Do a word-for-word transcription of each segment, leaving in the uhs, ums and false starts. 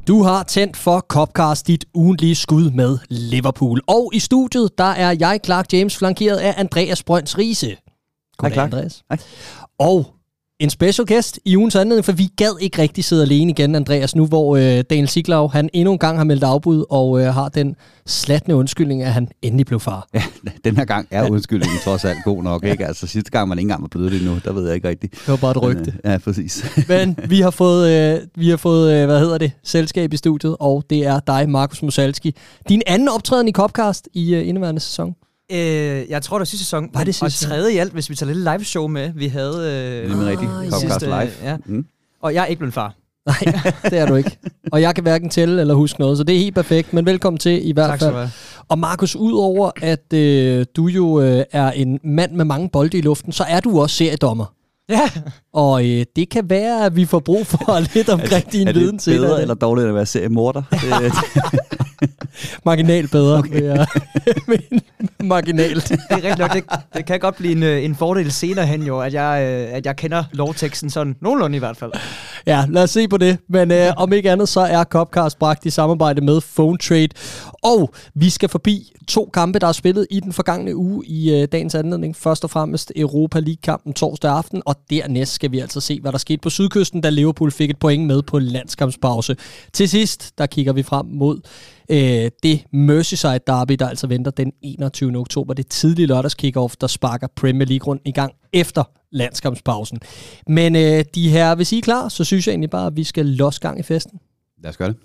Du har tændt for Copcast, dit ugentlige skud med Liverpool. Og i studiet, der er jeg, Clark James, flankeret af Andreas Brøns Riise. Goddag, Hej, Andreas. Hej. Og en special guest i ugens anledning, for vi gad ikke rigtig sidde alene igen, Andreas, nu hvor øh, Daniel Siglau, han endnu en gang har meldt afbud, og øh, har den slatne undskyldning, at han endelig blev far. Ja, den her gang er undskyldningen trods alt god nok, ikke? Altså sidste gang man ikke engang var blevet det endnu, der ved jeg ikke rigtigt. Det var bare et rygte. Men, ja, præcis. Men vi har fået, øh, vi har fået øh, hvad hedder det, selskab i studiet, og det er dig, Markus Mosalski. Din anden optræden i Copcast i øh, indeværende sæson. Øh, jeg tror, det var sidste sæson. Var det sidste og tredje i alt, hvis vi tager lidt live show med. Vi havde... Øh, det er rigtigt. Copcast live. Ja. Mm. Og jeg er ikke blevet far. Nej, det er du ikke. Og jeg kan hverken tælle eller huske noget, så det er helt perfekt. Men velkommen til i hvert tak, fald. Og Markus, udover at øh, du jo øh, er en mand med mange bolde i luften, så er du også seriedommer. Ja. Og øh, det kan være, at vi får brug for lidt omkring din viden til. Er det bedre eller dårligt at være seriemorder? Marginalt bedre. Okay. Ja. Marginalt. Det er rigtig nok. Det, det kan godt blive en, en fordel senere hen jo, at jeg, at jeg kender lovteksten sådan nogenlunde i hvert fald. Ja, lad os se på det. Men øh, om ikke andet, så er Copcast bragt i samarbejde med Phone Trade. Og vi skal forbi to kampe, der er spillet i den forgangne uge i øh, dagens anledning. Først og fremmest Europa League-kampen torsdag aften, og dernæst skal vi altså se, hvad der skete på Sydkysten, da Liverpool fik et point med på landskampspause. Til sidst, der kigger vi frem mod øh, det Merseyside derby, der altså venter den enogtyvende oktober. Det tidlige lørdags kick-off, der sparker Premier League rundt i gang efter landskampspausen. Men øh, de her, hvis I er klar, så synes jeg egentlig bare, at vi skal losse gang i festen. Lad os gøre det.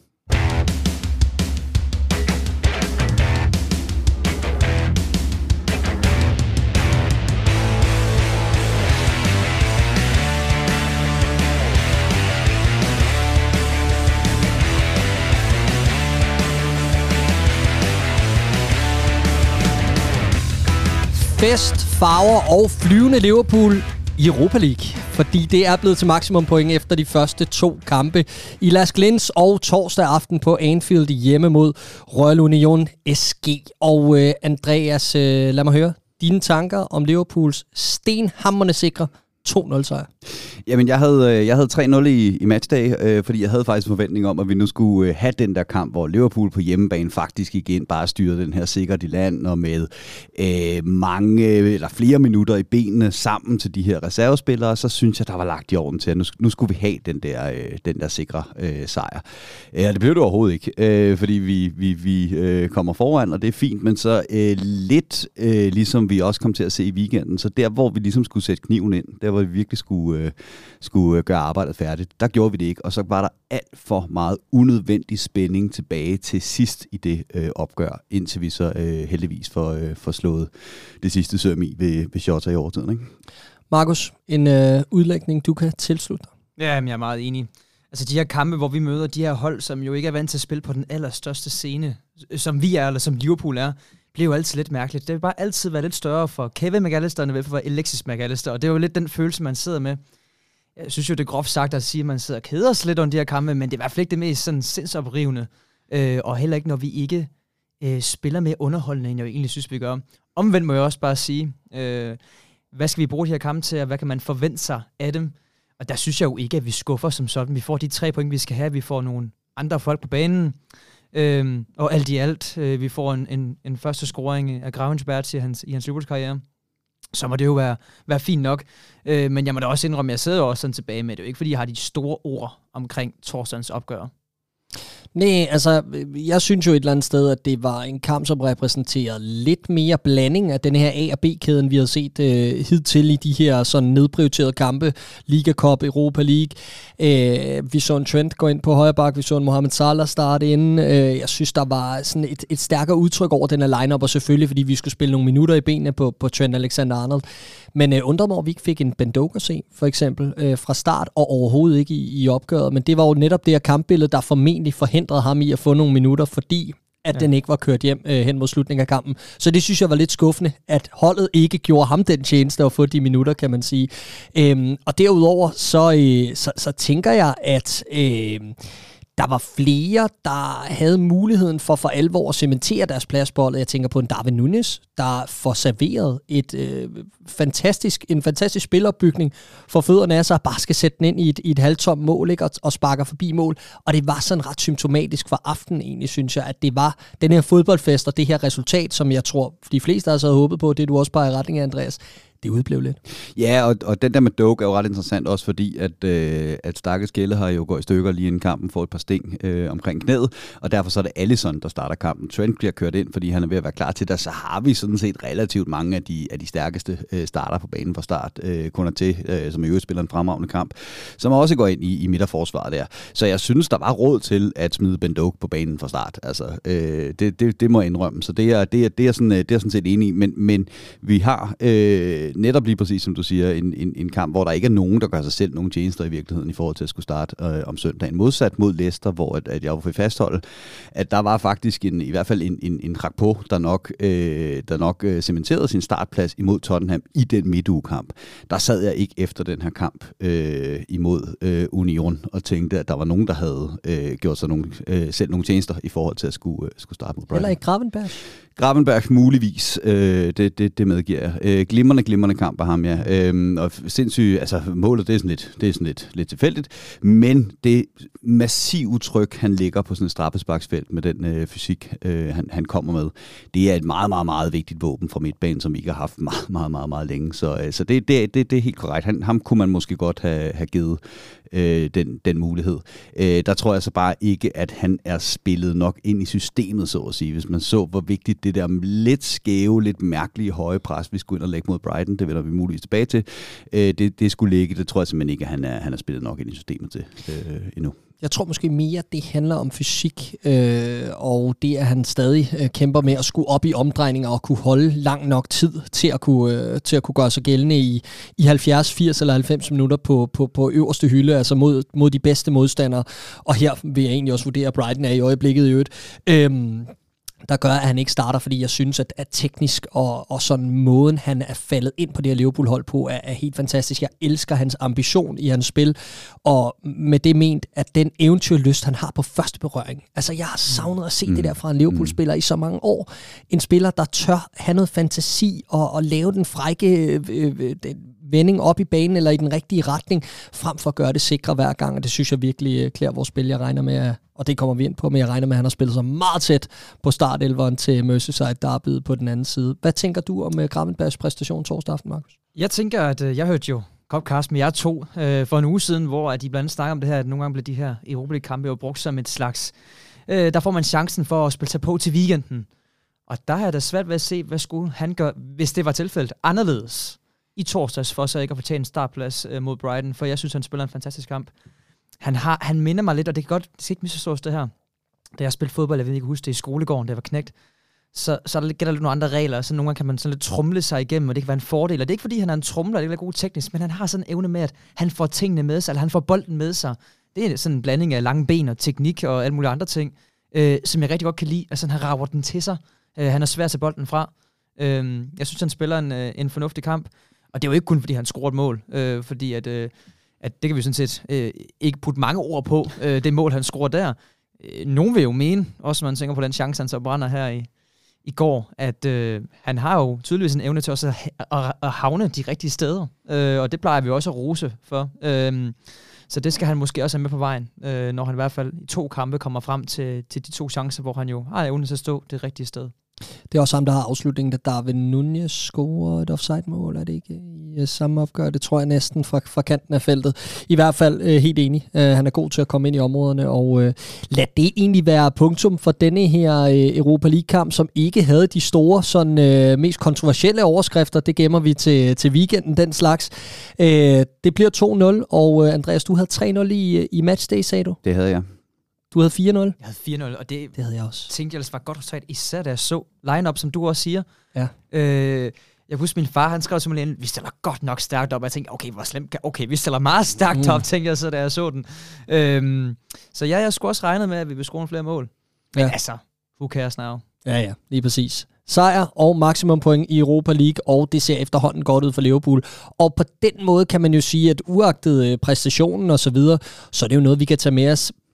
Fest, farver og flyvende Liverpool i Europa League, fordi det er blevet til maksimum point efter de første to kampe i Las Glins og torsdag aften på Anfield hjemme mod Royal Union S G. Og øh, Andreas, øh, lad mig høre dine tanker om Liverpools stenhamrende sikre to nul sejr. Jamen, jeg havde, jeg havde tre nul i, i matchdag, øh, fordi jeg havde faktisk en forventning om, at vi nu skulle øh, have den der kamp, hvor Liverpool på hjemmebane faktisk igen bare styrede den her sikkert i land, og med øh, mange eller flere minutter i benene sammen til de her reservespillere, så synes jeg, der var lagt i orden til, at nu, nu skulle vi have den der, øh, den der sikre øh, sejr. Ja, det blev det overhovedet ikke, øh, fordi vi, vi, vi øh, kommer foran, og det er fint, men så øh, lidt øh, ligesom vi også kom til at se i weekenden, så der, hvor vi ligesom skulle sætte kniven ind, der hvor vi virkelig skulle, øh, skulle gøre arbejdet færdigt. Der gjorde vi det ikke, og så var der alt for meget unødvendig spænding tilbage til sidst i det øh, opgør, indtil vi så øh, heldigvis får, øh, får slået det sidste søm i ved, ved Jota i overtiden. Ikke? Markus, en øh, udlægning, du kan tilslutte dig? Ja, men jeg er meget enig. Altså de her kampe, hvor vi møder de her hold, som jo ikke er vant til at spille på den allerstørste scene, som vi er, eller som Liverpool er, bliver jo altid lidt mærkeligt. Det vil bare altid være lidt større for Kevin McAllister, end det vil for Alexis McAllister, og det er jo lidt den følelse, man sidder med. Jeg synes jo, det er groft sagt at sige, at man sidder og keder sig lidt under de her kampe, men det er i hvert fald ikke det mest sådan sindsoprivende, øh, og heller ikke, når vi ikke øh, spiller mere underholdende, end jeg egentlig synes, vi gør. Omvendt må jeg også bare sige, øh, hvad skal vi bruge de her kampe til, og hvad kan man forvente sig af dem? Og der synes jeg jo ikke, at vi skuffer som sådan. Vi får de tre point, vi skal have. Vi får nogle andre folk på banen. Øhm, og alt i alt, øh, vi får en, en, en første scoring af Gravenberch i hans, i hans Liverpool-karriere. Så må det jo være, være fint nok. Øh, men jeg må da også indrømme, at jeg sidder også sådan tilbage med det. Ikke fordi jeg har de store ord omkring torsdagens opgør. Nej, altså, jeg synes jo et eller andet sted, at det var en kamp, som repræsenterede lidt mere blanding af den her A- og B-kæden, vi har set øh, hidtil i de her sådan nedprioriterede kampe. Liga Cup, Europa League. Øh, vi så en Trent gå ind på højre bak, vi så en Mohamed Salah starte inden. Øh, jeg synes, der var sådan et, et stærkere udtryk over den her line-up, og selvfølgelig, fordi vi skulle spille nogle minutter i benene på, på Trent Alexander-Arnold. Men øh, undrer mig, at vi ikke fik en Ben Doka se, for eksempel, øh, fra start, og overhovedet ikke i, i opgøret. Men det var jo netop det her kampbillede, der formentlig forhindrede ham i at få nogle minutter, fordi at ja. den ikke var kørt hjem øh, hen mod slutningen af kampen. Så det synes jeg var lidt skuffende, at holdet ikke gjorde ham den tjeneste at få de minutter, kan man sige. Øhm, og derudover, så, øh, så, så tænker jeg, at øh, der var flere, der havde muligheden for for alvor at cementere deres plads på holdet. Jeg tænker på en Darwin Núñez, der får serveret et, øh, fantastisk, en fantastisk spilopbygning for fødderne af sig, bare skal sætte den ind i et, i et halvtomt mål, ikke? Og, og sparker forbi mål. Og det var sådan ret symptomatisk for aftenen egentlig, synes jeg, at det var den her fodboldfest og det her resultat, som jeg tror, de fleste af os havde håbet på, det du også bare i retning af, Andreas. Det udblev lidt. Ja, og, og den der med Doak er jo ret interessant også, fordi at, øh, at Stakkels Gelle har jo gået i stykker lige inden kampen, får et par sting øh, omkring knæet, og derfor så er det Alisson, der starter kampen. Trent bliver kørt ind, fordi han er ved at være klar til det, så har vi sådan set relativt mange af de, af de stærkeste øh, starter på banen fra start, øh, kun er til, øh, som i øvrigt spiller en fremragende kamp, som også går ind i, i midterforsvaret der. Så jeg synes, der var råd til at smide Ben Doak på banen fra start. Altså, øh, det, det, det må jeg indrømme. Så det er, det er, det er, sådan, det er sådan set enig i, men, men vi har øh, netop lige præcis, som du siger, en, en, en kamp, hvor der ikke er nogen, der gør sig selv nogen tjenester i virkeligheden i forhold til at skulle starte øh, om søndagen. Modsat mod Leicester, hvor at, at jeg var for fastholde, at der var faktisk en, i hvert fald en, en, en Rakpo, der nok, øh, der nok øh, cementerede sin startplads imod Tottenham i den midtugekamp. Der sad jeg ikke efter den her kamp øh, imod øh, Union og tænkte, at der var nogen, der havde øh, gjort sig nogle, øh, selv nogle tjenester i forhold til at skulle, øh, skulle starte mod Brighton. Eller ikke Gravenberg? Gravenberg muligvis, øh, det, det, det medgiver jeg. Øh, glimrende, glimrende kamp af ham, ja. Øh, og sindssygt, altså målet, det er sådan lidt, det er sådan lidt, lidt tilfældigt, men det massive tryk, han ligger på sådan et straffesparksfelt med den øh, fysik, øh, han, han kommer med, det er et meget, meget, meget vigtigt våben fra midtbanen, som vi ikke har haft meget, meget, meget, meget længe. Så, øh, så det, det, det, det er helt korrekt. Han, ham kunne man måske godt have, have givet øh, den, den mulighed. Øh, der tror jeg så bare ikke, at han er spillet nok ind i systemet, så at sige. Hvis man så, hvor vigtigt det der lidt skæve, lidt mærkelige høje pres, vi skulle ind og lægge mod Brighton, det vender vi muligvis tilbage til, øh, det, det skulle ligge. Det tror jeg simpelthen ikke, at han er, han er spillet nok ind i systemet til øh, endnu. Jeg tror måske mere, det handler om fysik, øh, og det, at han stadig øh, kæmper med at skulle op i omdrejninger og kunne holde lang nok tid til at kunne, øh, til at kunne gøre sig gældende i, i halvfjerds, firs eller halvfems minutter på, på, på øverste hylde, altså mod, mod de bedste modstandere. Og her vil jeg egentlig også vurdere, at Brighton er i øjeblikket i øvrigt. Øhm, der gør, at han ikke starter, fordi jeg synes, at, at teknisk og, og sådan måden, han er faldet ind på det her Liverpool-hold på, er, er helt fantastisk. Jeg elsker hans ambition i hans spil, og med det ment, at den eventyrlyst, han har på første berøring. Altså, jeg har savnet at se mm. det der fra en Liverpool-spiller i så mange år. En spiller, der tør have noget fantasi og, og lave den frække øh, øh, den vending op i banen eller i den rigtige retning, frem for at gøre det sikre hver gang, og det synes jeg virkelig øh, klæder vores spil. Jeg regner med, og det kommer vi ind på, men jeg regner med, at han har spillet sig meget tæt på startelveren til Merseyside derbyet på den anden side. Hvad tænker du om uh, Gravenbergs præstation torsdag aften, Markus? Jeg tænker, at uh, jeg hørte jo Copcast med jer to uh, for en uge siden, hvor de blandt andet snakker om det her, at nogle gange bliver de her Europa League-kampe jo brugt som et slags... Uh, der får man chancen for at spille sig på til weekenden. Og der har jeg da svært ved at se, hvad skulle han gøre, hvis det var tilfældet anderledes i torsdags, for så ikke at fortjene en startplads uh, mod Brighton, for jeg synes, han spiller en fantastisk kamp. Han, har, han minder mig lidt, og det kan godt, det skal ikke misforstås det her. Da jeg spillede fodbold, jeg ved ikke huske det, i skolegården, da jeg var knægt, så, så der gælder lidt nogle andre regler, så nogle gange kan man sådan lidt trumle sig igennem, og det kan være en fordel. Og det er ikke fordi, han er en trumler, det er ikke god teknisk, men han har sådan en evne med, at han får tingene med sig, eller han får bolden med sig. Det er sådan en blanding af lange ben og teknik og alle mulige andre ting, øh, som jeg rigtig godt kan lide. Altså, han rager den til sig. Øh, han er svær at tage bolden fra. Øh, jeg synes, han spiller en, øh, en fornuftig kamp. Og det er jo ikke kun, fordi han scorer et mål, øh, fordi at... Øh, at det kan vi sådan set øh, ikke putte mange ord på, øh, det mål, han scorer der. Øh, nogen vil jo mene, også når man tænker på den chance, han så brænder her i, i går, at øh, han har jo tydeligvis en evne til også at, at, at havne de rigtige steder. Øh, og det plejer vi også at rose for. Øh, så det skal han måske også have med på vejen, øh, når han i hvert fald i to kampe kommer frem til, til de to chancer, hvor han jo har evne til at stå det rigtige sted. Det er også ham, der har afslutningen, da Darwin Núñez scorer et offside-mål, er det ikke i samme opgør? Det tror jeg næsten fra, fra kanten af feltet. I hvert fald øh, helt enig. Uh, han er god til at komme ind i områderne, og uh, lad det egentlig være punktum for denne her uh, Europa League-kamp, som ikke havde de store, sådan uh, mest kontroversielle overskrifter. Det gemmer vi til, til weekenden, den slags. Uh, det bliver to nul, og uh, Andreas, du havde tre nul i, i matchday, sagde du? Det havde jeg. Du havde fire nul? Jeg havde fire nul, og det, det havde jeg også. Tænkte jeg ellers var godt resultat, især da jeg så line-up, som du også siger. Ja. Øh, jeg husker, min far, han skrev simpelthen, vi stiller godt nok stærkt op, og jeg tænkte, okay, hvor slemt, okay, vi stiller meget stærkt mm. op, tænkte jeg så, da jeg så den. Øh, så ja, jeg skulle også regne med, at vi ville score flere mål. Men ja. altså, who cares now? Ja, ja, lige præcis. Sejr og maksimum point i Europa League, og det ser efterhånden godt ud for Liverpool. Og på den måde kan man jo sige, at uagtet præstationen og så videre, så er det jo noget, vi kan tage med os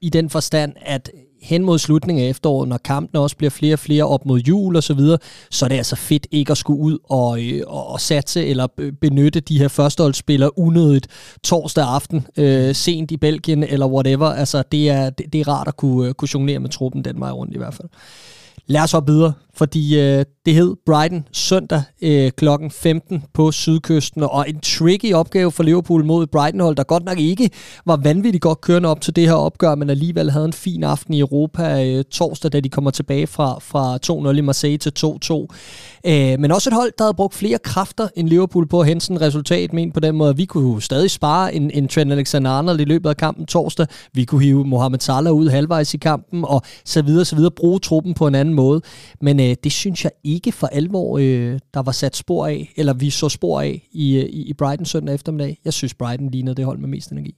i den forstand, at hen mod slutningen af efteråret, når kampene også bliver flere og flere op mod jul og så videre, så er det altså fedt ikke at skulle ud og, øh, og satse eller benytte de her førsteholdsspillere unødigt torsdag aften, øh, sent i Belgien eller whatever. Altså, det er, det, det er rart at kunne, kunne jonglere med truppen den vej rundt i hvert fald. Lad os hoppe videre, fordi øh, det hed Brighton søndag øh, klokken femten på sydkysten, og en tricky opgave for Liverpool mod et Brighton-hold, der godt nok ikke var vanvittigt godt kørende op til det her opgør, men alligevel havde en fin aften i Europa øh, torsdag, da de kommer tilbage fra, fra to nul i Marseille til to to. Øh, men også et hold, der havde brugt flere kræfter end Liverpool på at hente sådan et resultat, men på den måde, at vi kunne stadig spare en, en Trent Alexander-Arnold i løbet af kampen torsdag. Vi kunne hive Mohamed Salah ud halvvejs i kampen, og så videre, så videre, bruge truppen på en anden måde. Men øh, det synes jeg ikke for alvor, øh, der var sat spor af, eller vi så spor af i, i, i Brighton søndag eftermiddag. Jeg synes, Brighton lignede det hold med mest energi.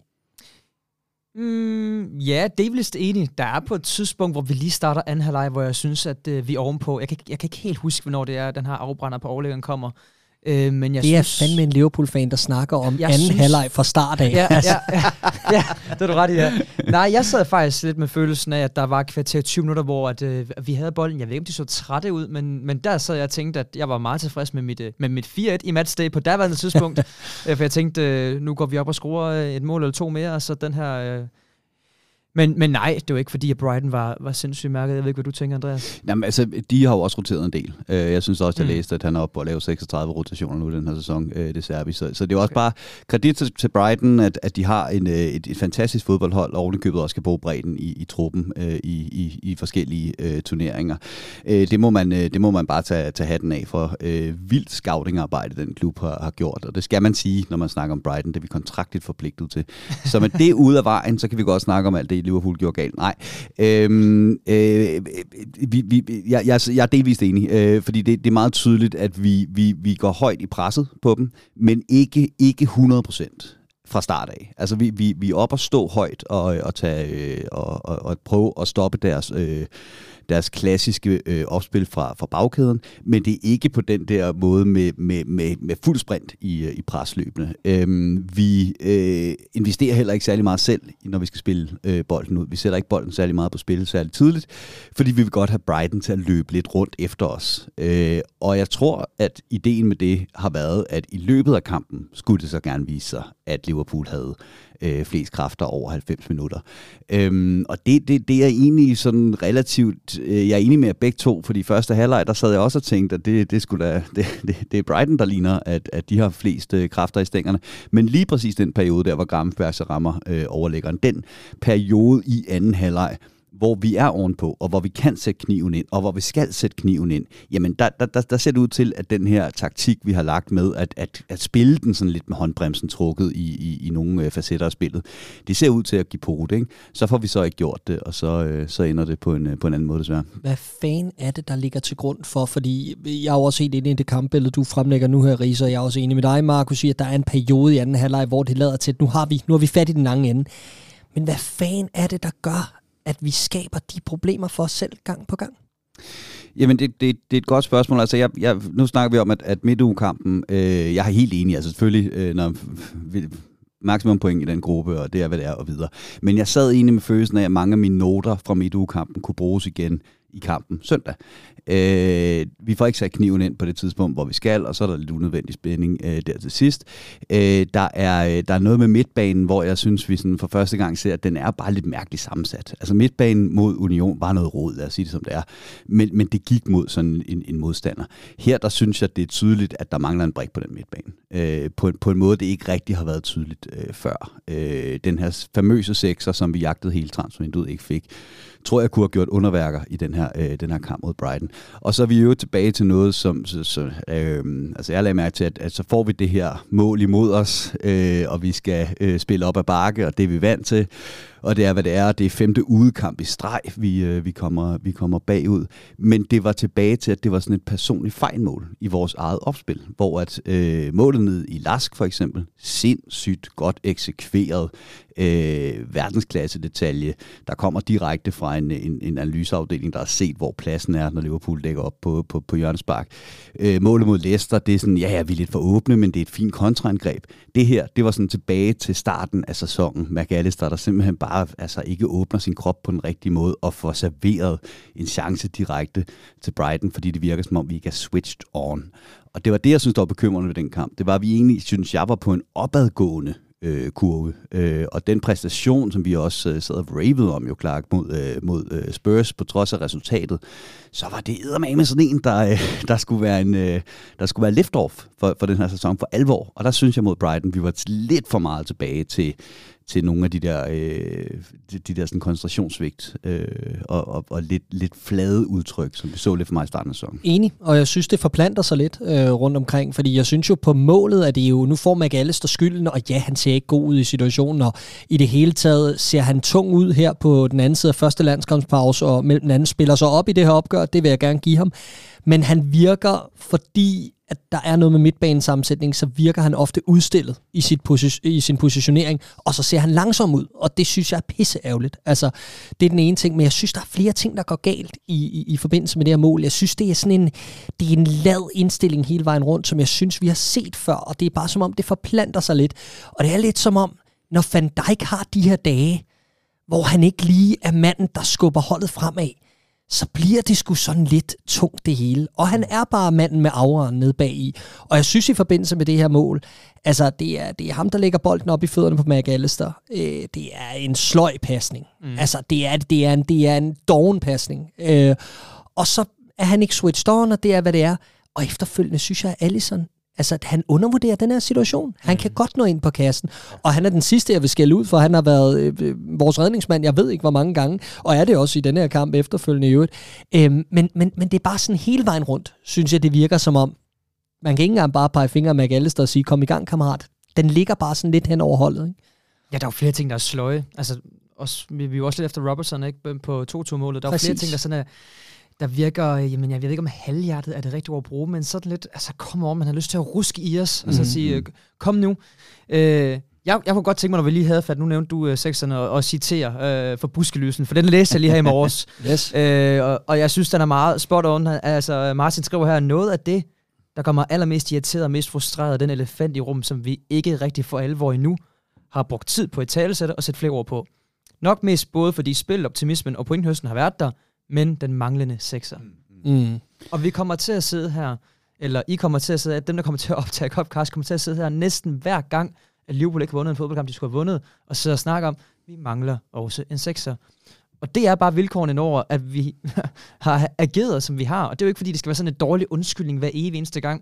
Mm, ja, det er vist enig. Der er på et tidspunkt, hvor vi lige starter anden halvleg, hvor jeg synes, at øh, vi er ovenpå. Jeg kan, jeg kan ikke helt huske, hvornår det er, den her afbrænder på overlæggeren kommer. Øh, men jeg det er synes, fandme en Liverpool-fan, der snakker om anden synes, halvleg fra start af. Ja, ja, ja, ja, det er du ret i, ja. Nej, jeg sad faktisk lidt med følelsen af, at der var kvarter tyve minutter, hvor at, øh, vi havde bolden. Jeg ved ikke, om de så trætte ud, men, men der sad jeg og tænkte, at jeg var meget tilfreds med mit, øh, med mit fire et i matchday på daværende tidspunkt. øh, for jeg tænkte, øh, nu går vi op og skruer et mål eller to mere, og så den her... Øh, Men, men nej, det var ikke fordi, at Brighton var, var sindssygt mærket. Jeg ved ikke, hvad du tænker, Andreas? Jamen altså, de har jo også roteret en del. Jeg synes også, jeg mm. læste, at han er oppe og lave seksogtredive rotationer nu den her sæson, det Serbi. Så, så det er også okay. bare kredit til, til Brighton, at, at de har en, et, et fantastisk fodboldhold, og ovenikøbet også kan bruge bredden i, i truppen i, i, i forskellige uh, turneringer. Uh, det, må man, uh, det må man bare tage, tage hatten af for. Uh, vildt scoutingarbejde, den klub har, har gjort, og det skal man sige, når man snakker om Brighton. Det er vi kontraktligt forpligtet til. Så med det ude af vejen, så kan vi godt snakke om alt det, Liverpool gjorde galt. Nej. Øhm, øh, vi, vi, jeg, jeg, jeg er delvist enig, øh, fordi det, det er meget tydeligt, at vi, vi, vi går højt i presset på dem, men ikke, ikke hundrede procent fra start af. Altså, vi, vi, vi er oppe og stå højt og, og, tage, øh, og, og, og prøve at stoppe deres... Øh, deres klassiske øh, opspil fra, fra bagkæden, men det er ikke på den der måde med, med, med, med fuld sprint i, i presløbene. Øhm, vi øh, investerer heller ikke særlig meget selv, når vi skal spille øh, bolden ud. Vi sætter ikke bolden særlig meget på spil særlig tidligt, fordi vi vil godt have Brighton til at løbe lidt rundt efter os. Øh, og jeg tror, at ideen med det har været, at i løbet af kampen skulle det så gerne vise sig, at Liverpool havde øh, flest kræfter over halvfems minutter. Øhm, og det, det, det er egentlig sådan relativt, øh, jeg er enig med begge to, fordi i første halvleg, der sad jeg også og tænkte, at det, det, skulle da, det, det, det er Brighton, der ligner, at, at de har flest øh, kræfter i stængerne. Men lige præcis den periode der, hvor Gravenberch så rammer øh, overlæggeren, den periode i anden halvleg, hvor vi er ovenpå, og hvor vi kan sætte kniven ind, og hvor vi skal sætte kniven ind, jamen der, der, der, der ser det ud til, at den her taktik, vi har lagt med, at, at, at spille den sådan lidt med håndbremsen trukket i, i, i nogle øh, facetter af spillet, det ser ud til at give på det, ikke? Så får vi så ikke gjort det, og så, øh, så ender det på en, på en anden måde, desværre. Hvad fanden er det, der ligger til grund for? Fordi jeg er også helt inde i det kampbillede, du fremlægger nu her, Riese, og jeg er også enig med dig, Markus, siger, at der er en periode i anden halvleg, hvor det lader til, at nu har vi, nu har vi fat i den lange ende. Men hvad fanden er det, der gør, at vi skaber de problemer for os selv gang på gang? Jamen, det, det, det er et godt spørgsmål. Altså, jeg, jeg, nu snakker vi om, at, at midtugekampen, øh, jeg er helt enig, altså selvfølgelig, øh, når vi, maksimum point i den gruppe, og det er, hvad det er, og videre. Men jeg sad egentlig med følelsen af, at mange af mine noter fra midtugekampen kunne bruges igen i kampen søndag. Øh, vi får ikke sat kniven ind på det tidspunkt, hvor vi skal, og så er der lidt unødvendig spænding øh, der til sidst. Øh, der, er, der er noget med midtbanen, hvor jeg synes, vi sådan for første gang ser, at den er bare lidt mærkeligt sammensat. Altså midtbanen mod Union var noget rod, lad os sige det som det er, men, men det gik mod sådan en, en modstander. Her der synes jeg, det er tydeligt, at der mangler en brik på den midtbane. Øh, på, på en måde, det ikke rigtig har været tydeligt øh, før. Øh, den her famøse sekser, som vi jagtede hele transfervinduet, ikke fik, tror jeg kunne have gjort underværker i den her, øh, den her kamp mod Brighton. Og så er vi jo tilbage til noget, som så, så, øh, altså jeg lagde mærke til, at, at så får vi det her mål imod os, øh, og vi skal øh, spille op ad bakke, og det er vi vant til. Og det er, hvad det er. Det er femte udekamp i streg, vi, øh, vi, kommer, vi kommer bagud. Men det var tilbage til, at det var sådan et personligt fejlmål i vores eget opspil, hvor at øh, målet ned i Lask for eksempel, sindssygt godt eksekveret, øh, verdensklasse detalje, der kommer direkte fra en, en, en analyseafdeling, der har set, hvor pladsen er, når Liverpool dækker op på, på, på hjørnespark. Øh, målet mod Leicester, det er sådan, ja, ja, vi er lidt for åbne, men det er et fint kontraangreb. Det her, det var sådan tilbage til starten af sæsonen. McAllister, der simpelthen bare bare altså ikke åbner sin krop på den rigtige måde og får serveret en chance direkte til Brighton, fordi det virker som om, vi ikke er switched on. Og det var det, jeg synes, der var bekymrende ved den kamp. Det var, at vi egentlig, synes jeg, var på en opadgående øh, kurve. Øh, og den præstation, som vi også øh, sad og ravede om, jo Clark, mod, øh, mod øh, Spurs, på trods af resultatet, så var det eddermame sådan en, der, øh, der skulle være en øh, der skulle være lift-off for, for den her sæson for alvor. Og der synes jeg mod Brighton, vi var lidt for meget tilbage til til nogle af de der, øh, de, de der sådan koncentrationsvigt øh, og, og, og lidt, lidt flade udtryk, som vi så lidt for meget i starten af sæsonen. Enig, og jeg synes, det forplanter sig lidt øh, rundt omkring, fordi jeg synes jo på målet, at det jo, nu får McAllister skylden, og ja, han ser ikke god ud i situationen, og i det hele taget ser han tung ud her på den anden side af første landskampspause, og mellem den anden spiller sig op i det her opgør, det vil jeg gerne give ham. Men han virker, fordi at der er noget med midtbanesammensætning, så virker han ofte udstillet i, sit posi- i sin positionering, og så ser han langsom ud, og det synes jeg er pisseærgerligt. Altså, det er den ene ting, men jeg synes, der er flere ting, der går galt i, i, i forbindelse med det her mål. Jeg synes, det er sådan en, det er en lad indstilling hele vejen rundt, som jeg synes, vi har set før, og det er bare som om, det forplanter sig lidt. Og det er lidt som om, når Van Dijk har de her dage, hvor han ikke lige er manden, der skubber holdet fremad, så bliver det sgu sådan lidt tungt det hele. Og han er bare manden med auraen nede bag i. Og jeg synes i forbindelse med det her mål, altså det er, det er ham, der lægger bolden op i fødderne på McAllister. Øh, det er en sløj pasning. Mm. Altså det er, det er en, det er en doven pasning. Øh, og så er han ikke switched on, og det er, hvad det er. Og efterfølgende synes jeg, at Alisson, altså, han undervurderer den her situation. Han kan godt nå ind på kassen. Og han er den sidste, jeg vil skælde ud for. Han har været øh, vores redningsmand, jeg ved ikke hvor mange gange. Og er det også i den her kamp efterfølgende i øvrigt. Øhm, men, men, men det er bare sådan hele vejen rundt, synes jeg, det virker som om. Man kan ikke engang bare pege fingre af McAllister og sige, kom i gang, kammerat. Den ligger bare sådan lidt hen over holdet, ikke? Ja, der er jo flere ting, der er sløje. Altså, også, vi, vi er jo også lidt efter Robertson, ikke? På to-to-målet. Der er jo flere ting, der sådan er... Der virker, jamen jeg ved ikke om halvhjertet er det rigtige ord at bruge, men sådan lidt, altså kom over, man har lyst til at ruske i os, mm-hmm. og så sige, kom nu. Øh, jeg, jeg kunne godt tænke mig, når vi lige havde fat, nu nævnte du uh, sekserne og, og citere uh, for buskelysen, for den læste jeg lige her i morges. Yes. øh, og, og jeg synes, den er meget spot on. Altså Martin skriver her, noget af det, der gør mig allermest irriteret og mest frustreret, den elefant i rum, som vi ikke rigtig for alvor endnu har brugt tid på et talesætte og sætte flere ord på. Nok mest både fordi spil, optimismen og pointhøsten har været der, men den manglende sekser. Mm. Og vi kommer til at sidde her, eller I kommer til at sidde her, dem der kommer til at optage Cupcast, kommer til at sidde her næsten hver gang, at Liverpool ikke har vundet en fodboldkamp, de skulle have vundet, og sidde og snakke om, vi mangler også en sekser. Og det er bare vilkårene over, at vi har ageret, som vi har. Og det er jo ikke, fordi det skal være sådan en dårlig undskyldning hver evig eneste gang.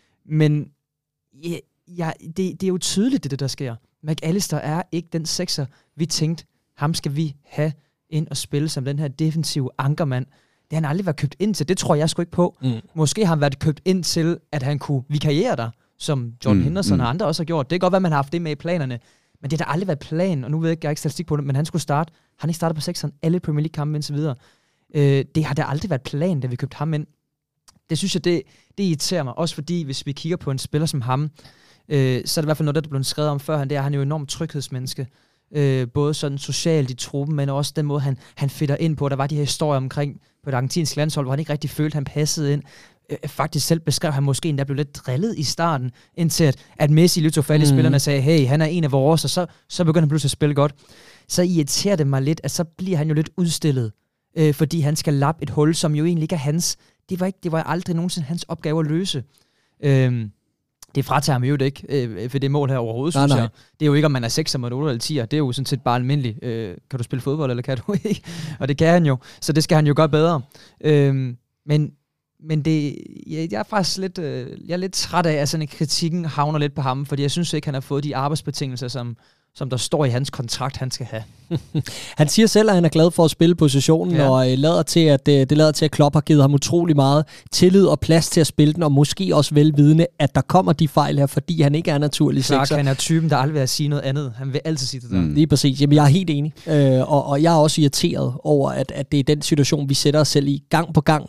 Men ja, ja, det, det er jo tydeligt, det, det der sker. McAllister er ikke den sekser, vi tænkte, ham skal vi have ind og spille som den her defensive ankermand. Det har han aldrig været købt ind til. Det tror jeg sgu ikke på. Mm. Måske har han været købt ind til, at han kunne vikariere der, som Jordan mm. Henderson mm. og andre også har gjort. Det kan godt være, at man har haft det med i planerne. Men det har aldrig været plan, og nu ved jeg ikke, jeg har ikke statistik på det, men han skulle starte. Han ikke startet på sekseren alle Premier League-kampe indtil videre. Øh, det har da aldrig været plan, da vi købte ham ind. Det synes jeg, det, det irriterer mig. Også fordi, hvis vi kigger på en spiller som ham, øh, så er det i hvert fald noget, der er blevet skrevet om før. Han, det er, han er jo enormt tryghedsmenneske. Øh, både sådan socialt i truppen, men også den måde, han, han fitter ind på. Der var de her historier omkring på det argentinske landshold, hvor han ikke rigtig følte, han passede ind. Øh, faktisk selv beskrev han måske endda blev lidt drillet i starten, indtil at, at Messi lige tog fat i mm. spillerne og sagde, hey, han er en af vores, og så, så begynder han pludselig at spille godt. Så irriterer det mig lidt, at så bliver han jo lidt udstillet, øh, fordi han skal lappe et hul, som jo egentlig ikke er hans. Det var, ikke, det var aldrig nogensinde hans opgave at løse. Øh, Det fratager ham jo ikke øh, for det mål her overhovedet, nej, synes nej. jeg. Det er jo ikke, om man er sekser mod otte eller tier. Det er jo sådan set bare almindeligt. Øh, kan du spille fodbold, eller kan du ikke? Og det kan han jo. Så det skal han jo gøre bedre. Øh, men men det, jeg, jeg er faktisk lidt, øh, jeg er lidt træt af, at sådan en kritikken havner lidt på ham, fordi jeg synes ikke, han har fået de arbejdsbetingelser, som, som der står i hans kontrakt, han skal have. Han siger selv, at han er glad for at spille positionen, ja. og øh, lader til, at, øh, det lader til, at Klopp har givet ham utrolig meget tillid og plads til at spille den, og måske også velvidende, at der kommer de fejl her, fordi han ikke er naturlig sekser. Clark, han er typen, der aldrig vil sige noget andet. Han vil altid sige det der. Mm. Lige præcis. Jamen, jeg er helt enig. Øh, og, og jeg er også irriteret over, at, at det er den situation, vi sætter os selv i gang på gang.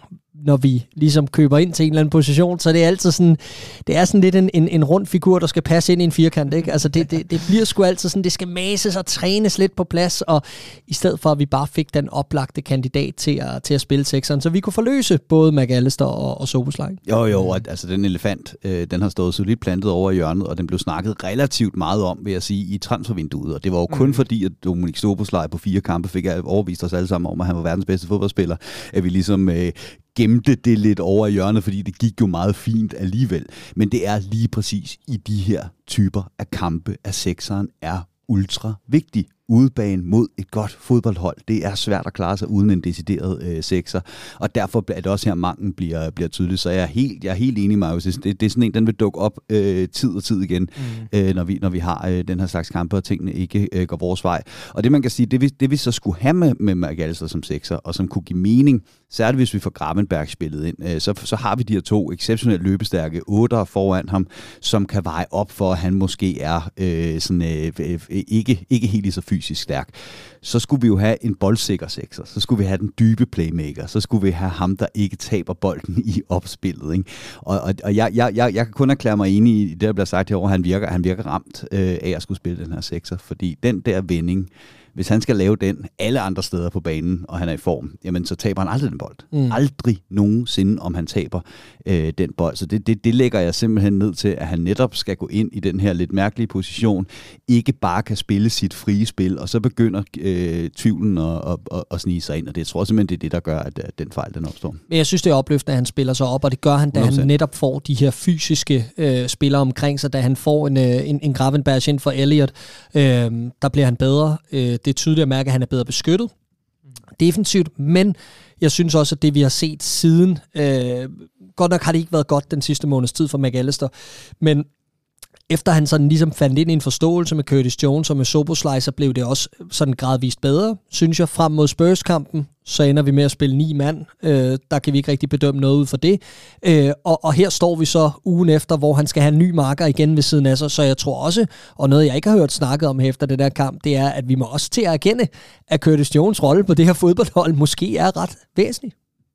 når vi ligesom køber ind til en eller anden position, så det er altid sådan, det er sådan lidt en, en, en rund figur, der skal passe ind i en firkant, ikke? Altså det, det, det bliver sgu altid sådan, det skal mases og trænes lidt på plads, og i stedet for, at vi bare fik den oplagte kandidat til at, til at spille sekseren, så vi kunne forløse både McAllister og, og Szoboszlai. Jo, jo, altså den elefant, øh, den har stået solidt plantet over i hjørnet, og den blev snakket relativt meget om, vil jeg sige, i transfervinduet, og det var jo kun mm. fordi, at Dominik Szoboszlai på fire kampe fik overvist os alle sammen om, at han var verdens bedste fodboldspiller, at vi ligesom øh, gemte det lidt over i hjørnet, fordi det gik jo meget fint alligevel. Men det er lige præcis i de her typer af kampe, at sekseren er ultra vigtig. Udebane mod et godt fodboldhold. Det er svært at klare sig uden en decideret øh, sekser, og derfor er det også her, manglen bliver, bliver tydelig. Så jeg er helt, jeg er helt enig med Marius. Det, det er sådan en, den vil dukke op øh, tid og tid igen, mm. øh, når, vi, når vi har øh, den her slags kampe, og tingene ikke øh, går vores vej. Og det man kan sige, det vi, det vi så skulle have med, med McAllister som sekser, og som kunne give mening, særligt hvis vi får Gravenberch spillet ind, øh, så, så har vi de her to exceptionelt løbestærke otter foran ham, som kan veje op for, at han måske er øh, sådan, øh, øh, ikke, ikke helt lige så fysisk stærk. Så skulle vi jo have en boldsikker sekser, så skulle vi have den dybe playmaker, så skulle vi have ham, der ikke taber bolden i opspillet. Ikke? Og, og, og jeg, jeg, jeg, jeg kan kun erklære mig enig i det, der bliver sagt herovre, han virker, han virker ramt øh, af at skulle spille den her sekser, fordi den der vending, hvis han skal lave den alle andre steder på banen, og han er i form, jamen så taber han aldrig den bold. Mm. Aldrig nogensinde, om han taber øh, den bold. Så det, det, det lægger jeg simpelthen ned til, at han netop skal gå ind i den her lidt mærkelige position, ikke bare kan spille sit frie spil, og så begynder øh, tvivlen at, at, at, at snige sig ind, og det jeg tror simpelthen, det er det, der gør, at, at den fejl, den opstår. Men jeg synes, det er opløftende, at han spiller sig op, og det gør han, da han netop får de her fysiske øh, spillere omkring sig, da han får en, øh, en, en Gravenberch ind for Elliot. Øh, der bliver han bedre. Øh, det er tydeligt at mærke, at han er bedre beskyttet defensivt, men jeg synes også, at det vi har set siden, øh, godt nok har det ikke været godt den sidste måneds tid for McAllister, men efter han sådan ligesom fandt ind i en forståelse med Curtis Jones og med Szoboszlai, så blev det også sådan gradvist bedre, synes jeg. Frem mod Spurs-kampen, så ender vi med at spille ni mand. Øh, der kan vi ikke rigtig bedømme noget ud for det. Øh, og, og her står vi så ugen efter, hvor han skal have en ny marker igen ved siden af sig. Så jeg tror også, og noget jeg ikke har hørt snakket om efter det der kamp, det er, at vi må også til at erkende, at Curtis Jones' rolle på det her fodboldhold måske er ret væsentlig.